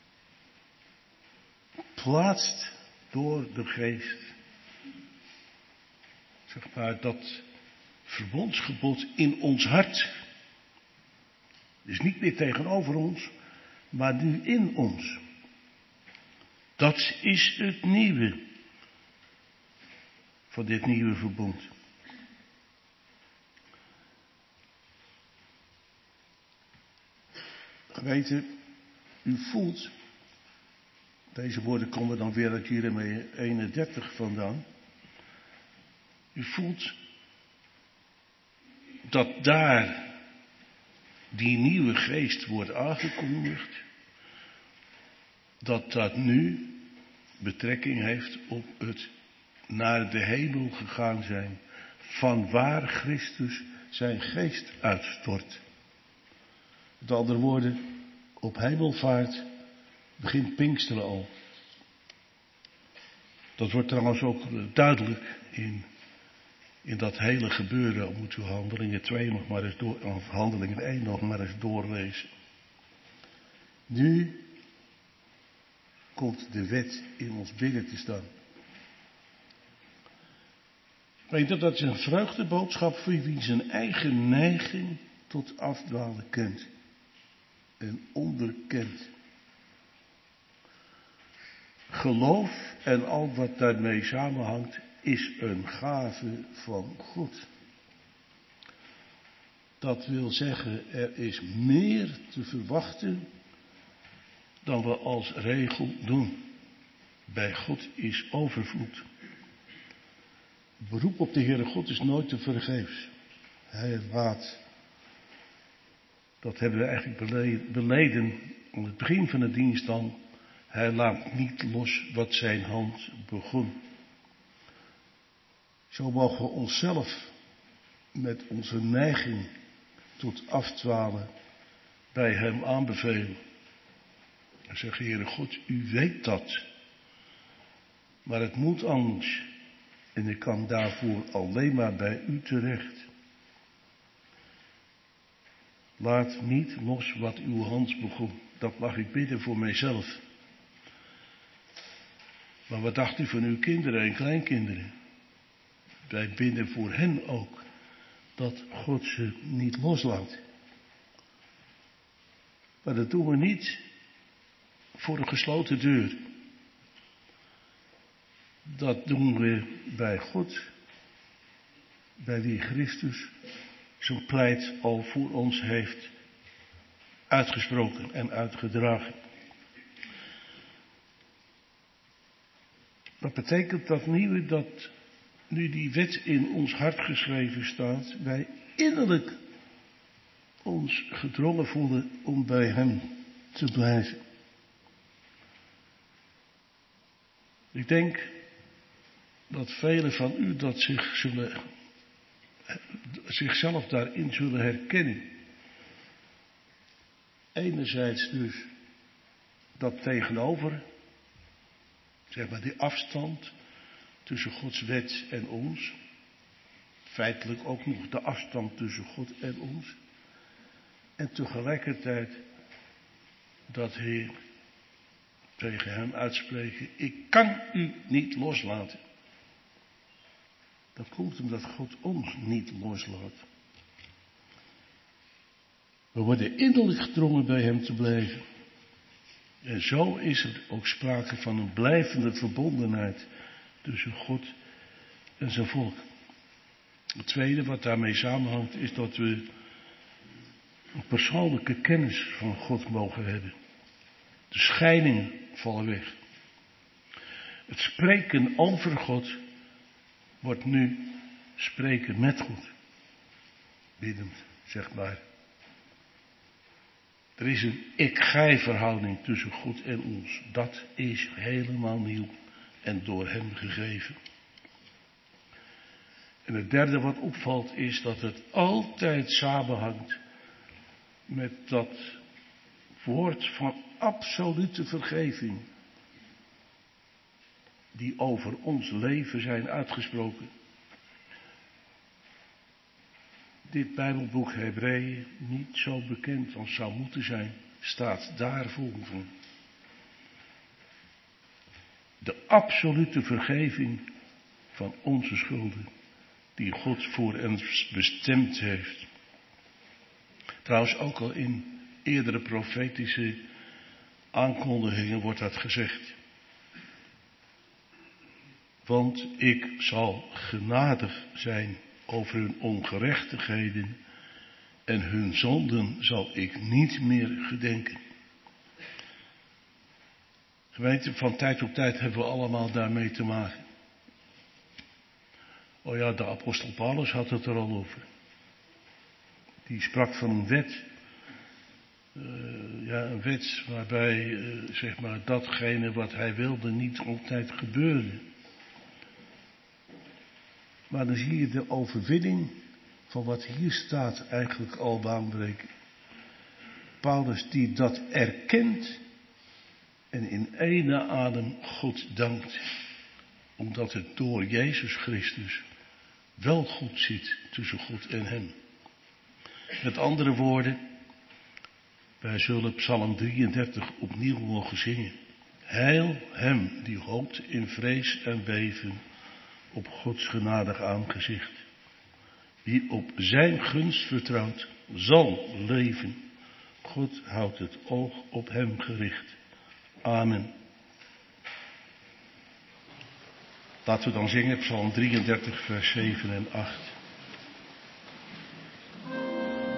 [SPEAKER 3] plaatst door de geest, zeg maar, dat verbondsgebod in ons hart. Dus niet meer tegenover ons, maar nu in ons. Dat is het nieuwe van dit nieuwe verbond. Gemeente, u voelt, deze woorden komen dan weer uit Jeremia 31 vandaan. U voelt dat daar die nieuwe geest wordt aangekondigd, dat dat nu betrekking heeft op het naar de hemel gegaan zijn, van waar Christus zijn geest uitstort. Met andere woorden, op hemelvaart begint Pinksteren al. Dat wordt trouwens ook duidelijk in dat hele gebeuren. Moet u Handelingen 2 nog maar eens of Handelingen 1 nog maar eens doorlezen. Nu komt de wet in ons binnen te staan. Weet je, dat is een vreugdeboodschap voor wie zijn eigen neiging tot afdwalen kent en onderkent. Geloof en al wat daarmee samenhangt is een gave van God. Dat wil zeggen, er is meer te verwachten dan we als regel doen. Bij God is overvloed. Het beroep op de Heere God is nooit te vergeefs. Hij laat, dat hebben we eigenlijk beleden aan het begin van de dienst dan, hij laat niet los wat zijn hand begon. Zo mogen we onszelf met onze neiging tot afdwalen bij hem aanbevelen. En zeggen, Heere God, u weet dat. Maar het moet anders. En ik kan daarvoor alleen maar bij u terecht. Laat niet los wat uw hand begon. Dat mag ik bidden voor mijzelf. Maar wat dacht u van uw kinderen en kleinkinderen? Wij bidden voor hen ook. Dat God ze niet loslaat. Maar dat doen we niet voor een gesloten deur. Dat doen we bij God, bij wie Christus zijn pleit al voor ons heeft uitgesproken en uitgedragen. Dat betekent dat nu die wet in ons hart geschreven staat, wij innerlijk ons gedrongen voelen om bij hem te blijven. Ik denk dat velen van u dat zichzelf daarin zullen herkennen. Enerzijds dus dat tegenover, zeg maar die afstand tussen Gods wet en ons. Feitelijk ook nog de afstand tussen God en ons. En tegelijkertijd dat Heer tegen hem uitspreken, ik kan u niet loslaten. Dat komt omdat God ons niet loslaat. We worden innerlijk gedrongen bij hem te blijven. En zo is er ook sprake van een blijvende verbondenheid tussen God en zijn volk. Het tweede wat daarmee samenhangt is dat we een persoonlijke kennis van God mogen hebben. De scheidingen vallen weg. Het spreken over God wordt nu spreken met God. Biddend, zeg maar. Er is een ik-gij verhouding tussen God en ons. Dat is helemaal nieuw en door hem gegeven. En het derde wat opvalt is dat het altijd samenhangt met dat woord van absolute vergeving die over ons leven zijn uitgesproken. Dit Bijbelboek Hebreeën, niet zo bekend als zou moeten zijn, staat daar volgende. De absolute vergeving van onze schulden die God voor ons bestemd heeft. Trouwens ook al in eerdere profetische aankondigingen wordt dat gezegd. Want ik zal genadig zijn over hun ongerechtigheden en hun zonden zal ik niet meer gedenken. Gemeente, van tijd tot tijd hebben we allemaal daarmee te maken. Oh ja, de apostel Paulus had het er al over. Die sprak van een wet. Een wet waarbij, zeg maar, datgene wat hij wilde niet altijd gebeurde. Maar dan zie je de overwinning van wat hier staat eigenlijk al baanbreken. Paulus die dat erkent en in ene adem God dankt. Omdat het door Jezus Christus wel goed zit tussen God en hem. Met andere woorden, wij zullen Psalm 33 opnieuw mogen zingen. Heil hem die hoopt in vrees en beven op Gods genadig aangezicht. Wie op zijn gunst vertrouwt, zal leven. God houdt het oog op hem gericht. Amen. Laten we dan zingen, Psalm 33, vers 7 en 8.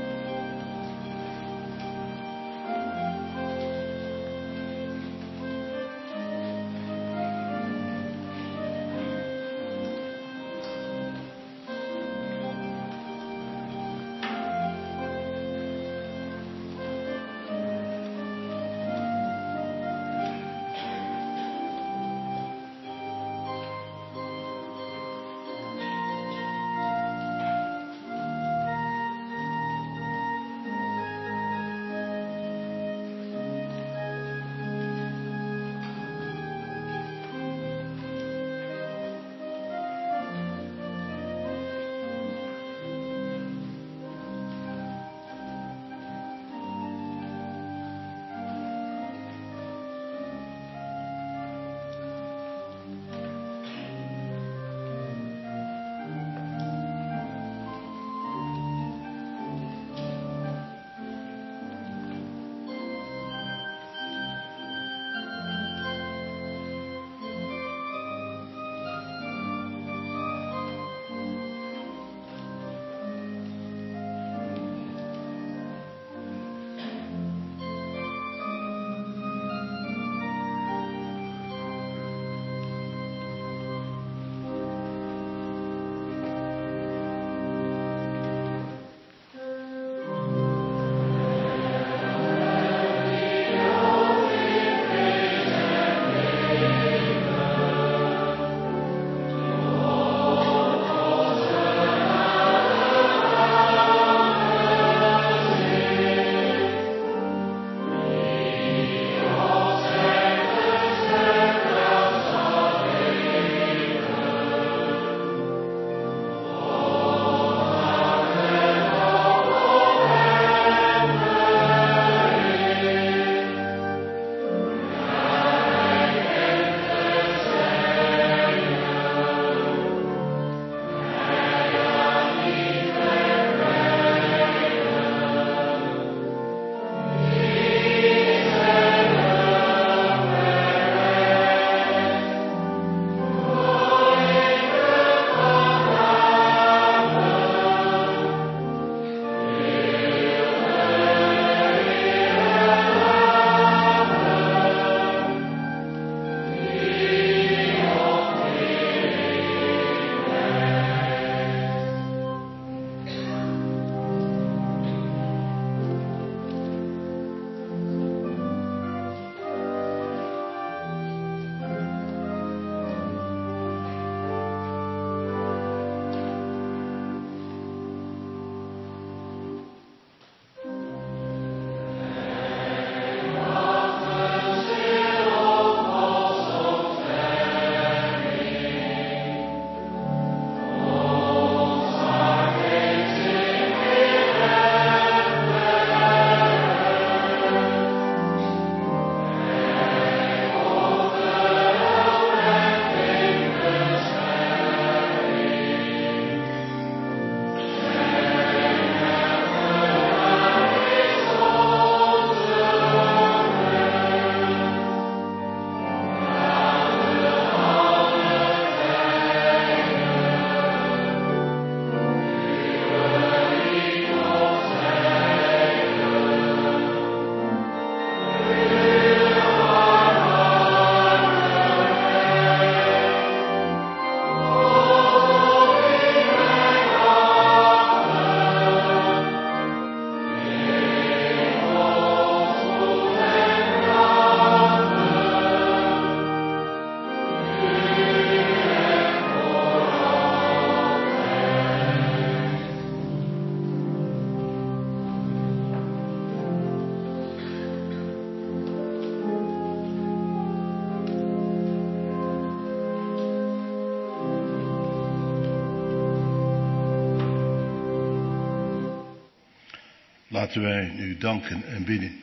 [SPEAKER 3] Laten wij nu danken en bidden.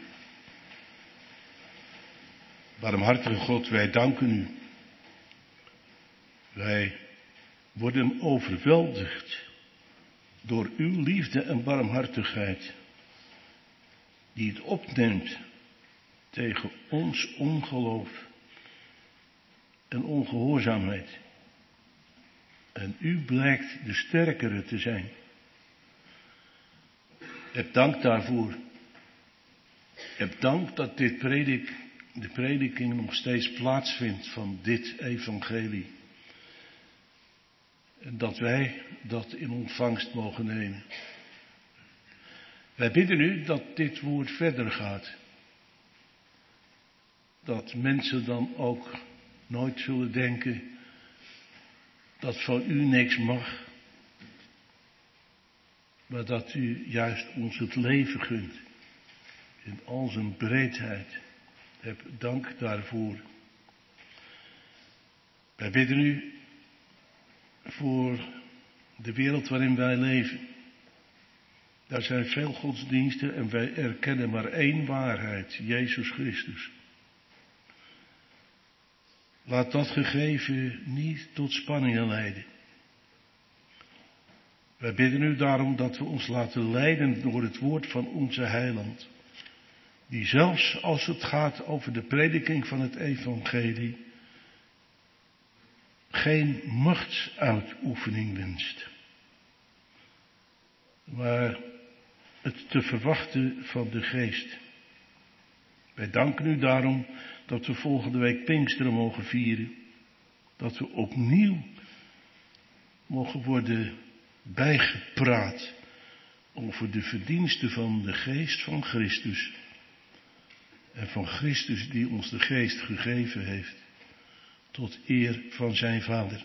[SPEAKER 3] Barmhartige God, wij danken u. Wij worden overweldigd door uw liefde en barmhartigheid, die het opneemt tegen ons ongeloof en ongehoorzaamheid. En u blijkt de sterkere te zijn. Heb dank daarvoor. Heb dank dat de prediking nog steeds plaatsvindt van dit evangelie. En dat wij dat in ontvangst mogen nemen. Wij bidden u dat dit woord verder gaat. Dat mensen dan ook nooit zullen denken dat van u niks mag. Maar dat u juist ons het leven gunt. In al zijn breedheid. Heb dank daarvoor. Wij bidden u voor de wereld waarin wij leven. Daar zijn veel godsdiensten en wij erkennen maar één waarheid, Jezus Christus. Laat dat gegeven niet tot spanningen leiden. Wij bidden u daarom dat we ons laten leiden door het woord van onze Heiland. Die zelfs als het gaat over de prediking van het evangelie geen machtsuitoefening wenst. Maar het te verwachten van de geest. Wij danken u daarom dat we volgende week Pinksteren mogen vieren. Dat we opnieuw mogen worden bijgepraat over de verdiensten van de geest van Christus. En van Christus die ons de geest gegeven heeft. Tot eer van zijn Vader.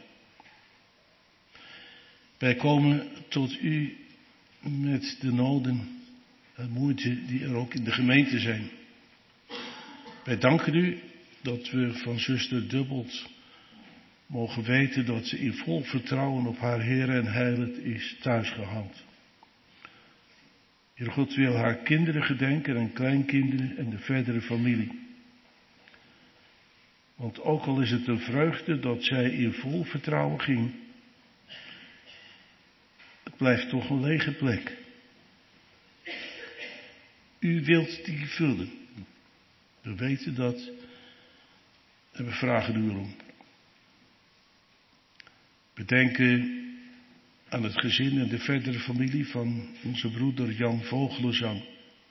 [SPEAKER 3] Wij komen tot u met de noden en moeite die er ook in de gemeente zijn. Wij danken u dat we van zuster Dubbelt mogen weten dat ze in vol vertrouwen op haar Heer en Heiland is thuisgehaald. Heer God wil haar kinderen gedenken en kleinkinderen en de verdere familie. Want ook al is het een vreugde dat zij in vol vertrouwen ging, het blijft toch een lege plek. U wilt die vullen. We weten dat en we vragen u erom. We denken aan het gezin en de verdere familie van onze broeder Jan Vogelenzang,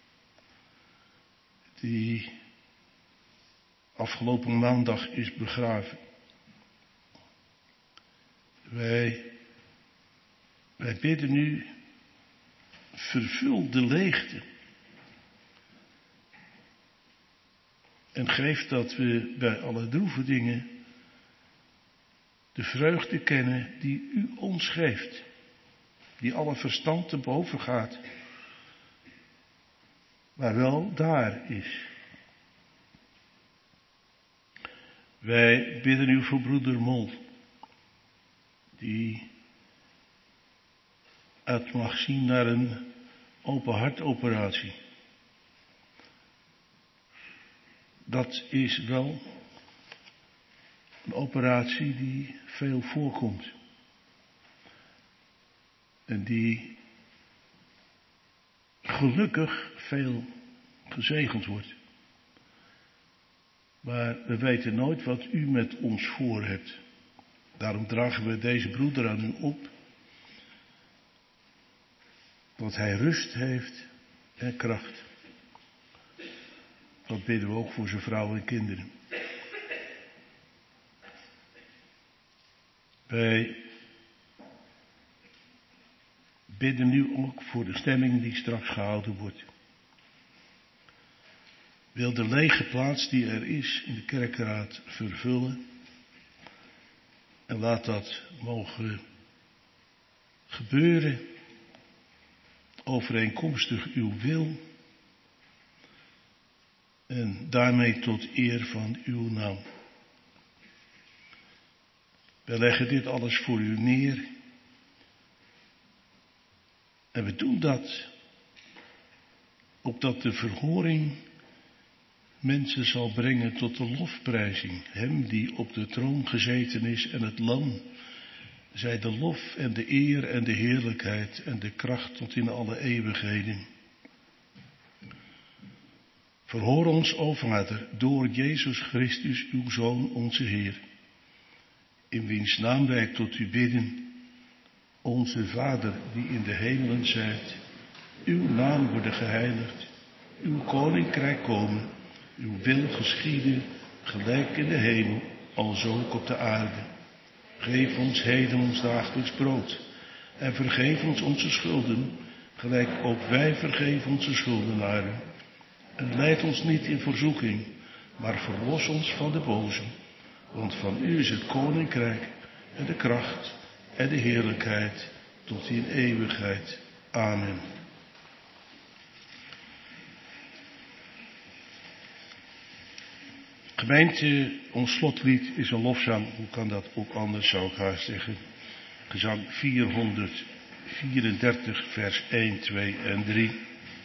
[SPEAKER 3] die afgelopen maandag is begraven. Wij bidden u, vervul de leegte. En geef dat we bij alle droeve dingen de vreugde kennen die u ons geeft. Die alle verstand te boven gaat. Maar wel daar is. Wij bidden u voor broeder Mol. Die uit mag zien naar een open hartoperatie. Dat is wel een operatie die veel voorkomt. En die gelukkig veel gezegend wordt. Maar we weten nooit wat u met ons voor hebt. Daarom dragen we deze broeder aan u op. Dat hij rust heeft en kracht. Dat bidden we ook voor zijn vrouw en kinderen. Wij bidden nu ook voor de stemming die straks gehouden wordt. Wil de lege plaats die er is in de kerkraad vervullen. En laat dat mogen gebeuren overeenkomstig uw wil. En daarmee tot eer van uw naam. Wij leggen dit alles voor u neer. En we doen dat opdat de verhoring mensen zal brengen tot de lofprijzing. Hem die op de troon gezeten is en het lam, zij de lof en de eer en de heerlijkheid en de kracht tot in alle eeuwigheden. Verhoor ons, o Vader, door Jezus Christus, uw Zoon, onze Heer, in wiens naam wij tot u bidden. Onze Vader, die in de hemelen zijt, uw naam worden geheiligd, uw koninkrijk komen, uw wil geschieden, gelijk in de hemel, alzo ook op de aarde. Geef ons heden ons dagelijks brood en vergeef ons onze schulden, gelijk ook wij vergeven onze schuldenaren. En leid ons niet in verzoeking, maar verlos ons van de boze. Want van u is het koninkrijk en de kracht en de heerlijkheid tot in eeuwigheid. Amen. Gemeente, ons slotlied is een lofzang. Hoe kan dat ook anders, zou ik haast zeggen. Gezang 434, vers 1, 2 en 3.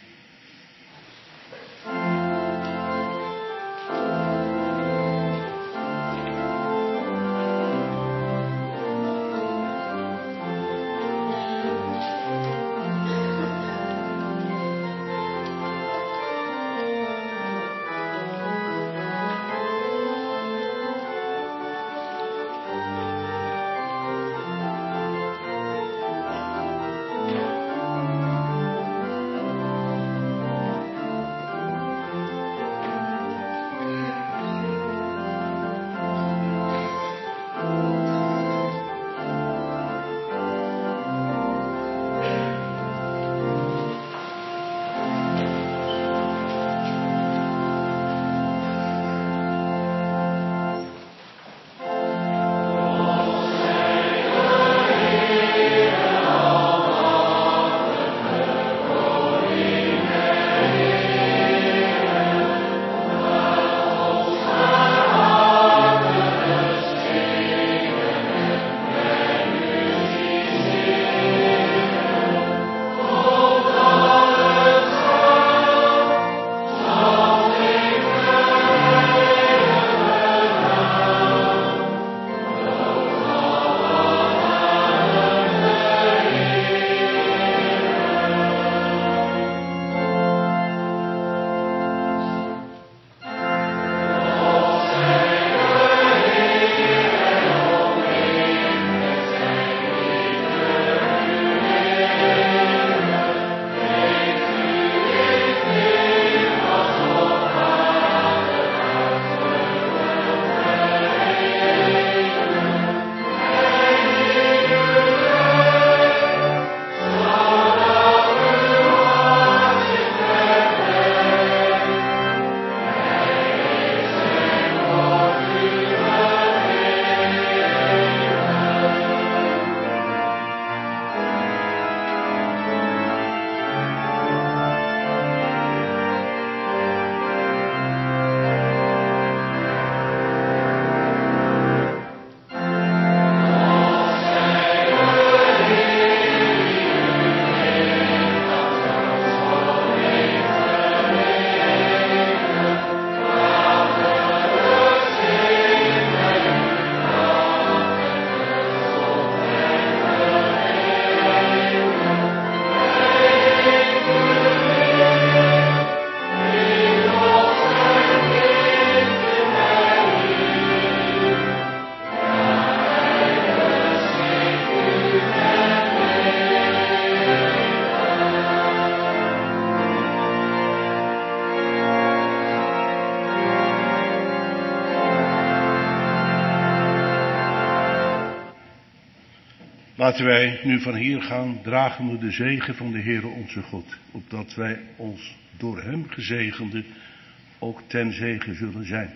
[SPEAKER 3] Laten wij nu van hier gaan, dragen we de zegen van de Heere onze God, opdat wij ons door hem gezegende ook ten zegen zullen zijn.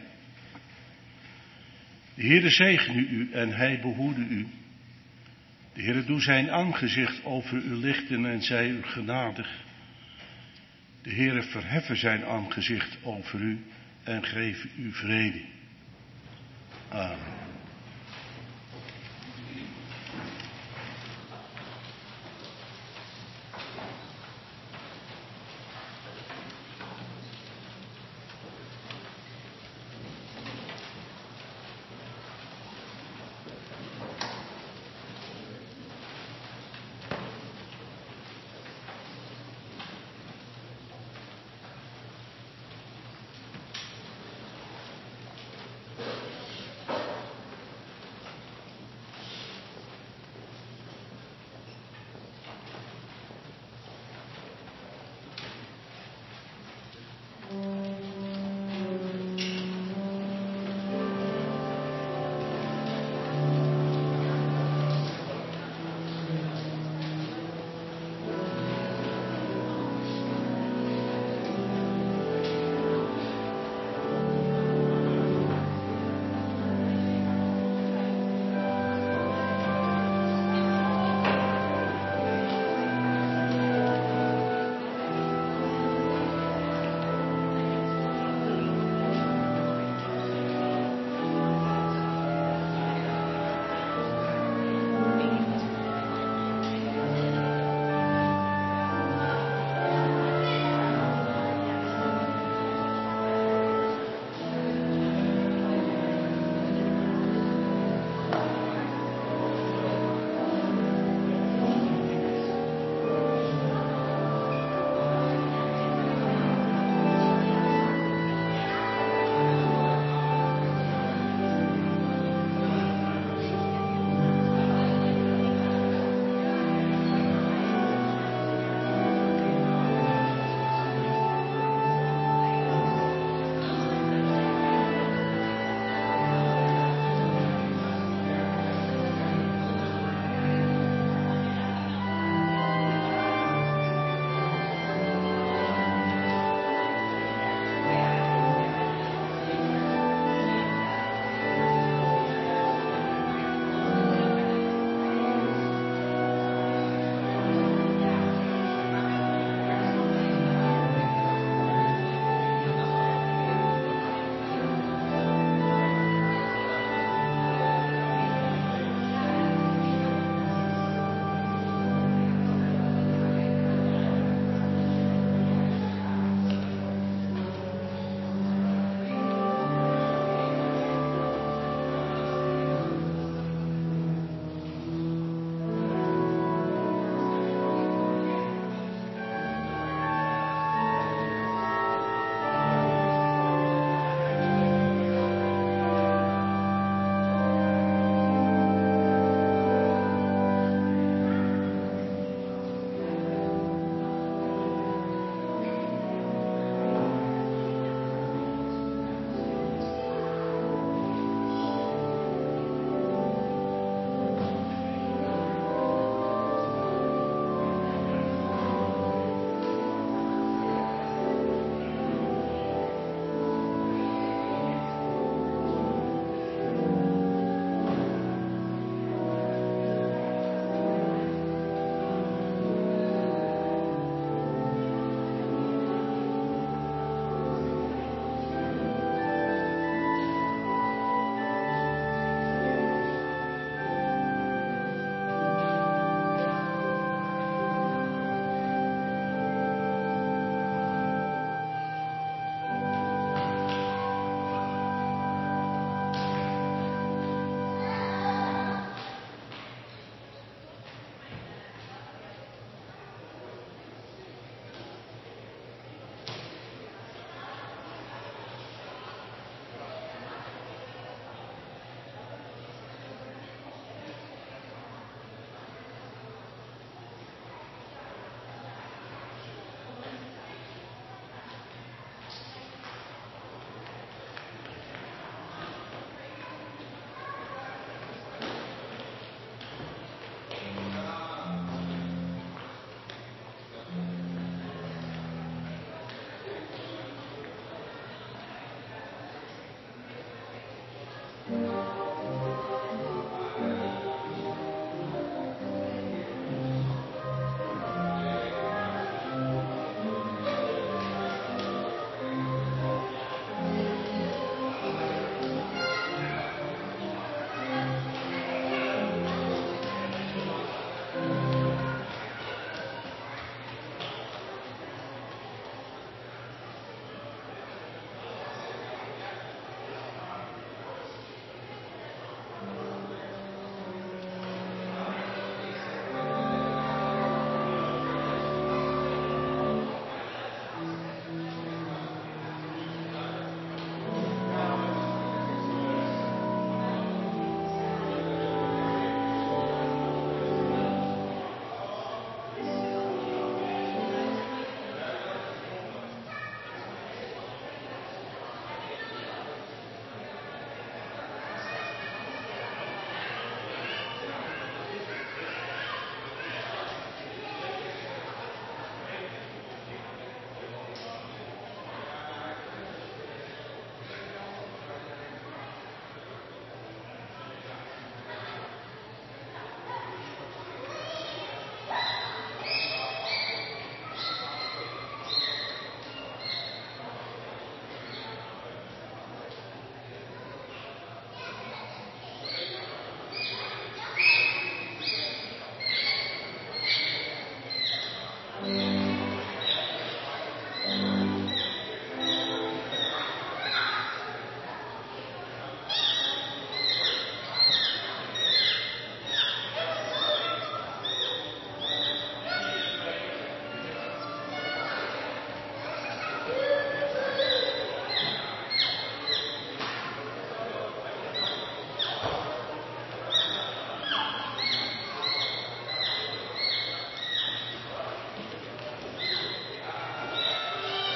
[SPEAKER 3] De Heere zegene u en hij behoede u. De Heere doe zijn aangezicht over u lichten en zij u genadig. De Heere verheffen zijn aangezicht over u en geef u vrede. Amen.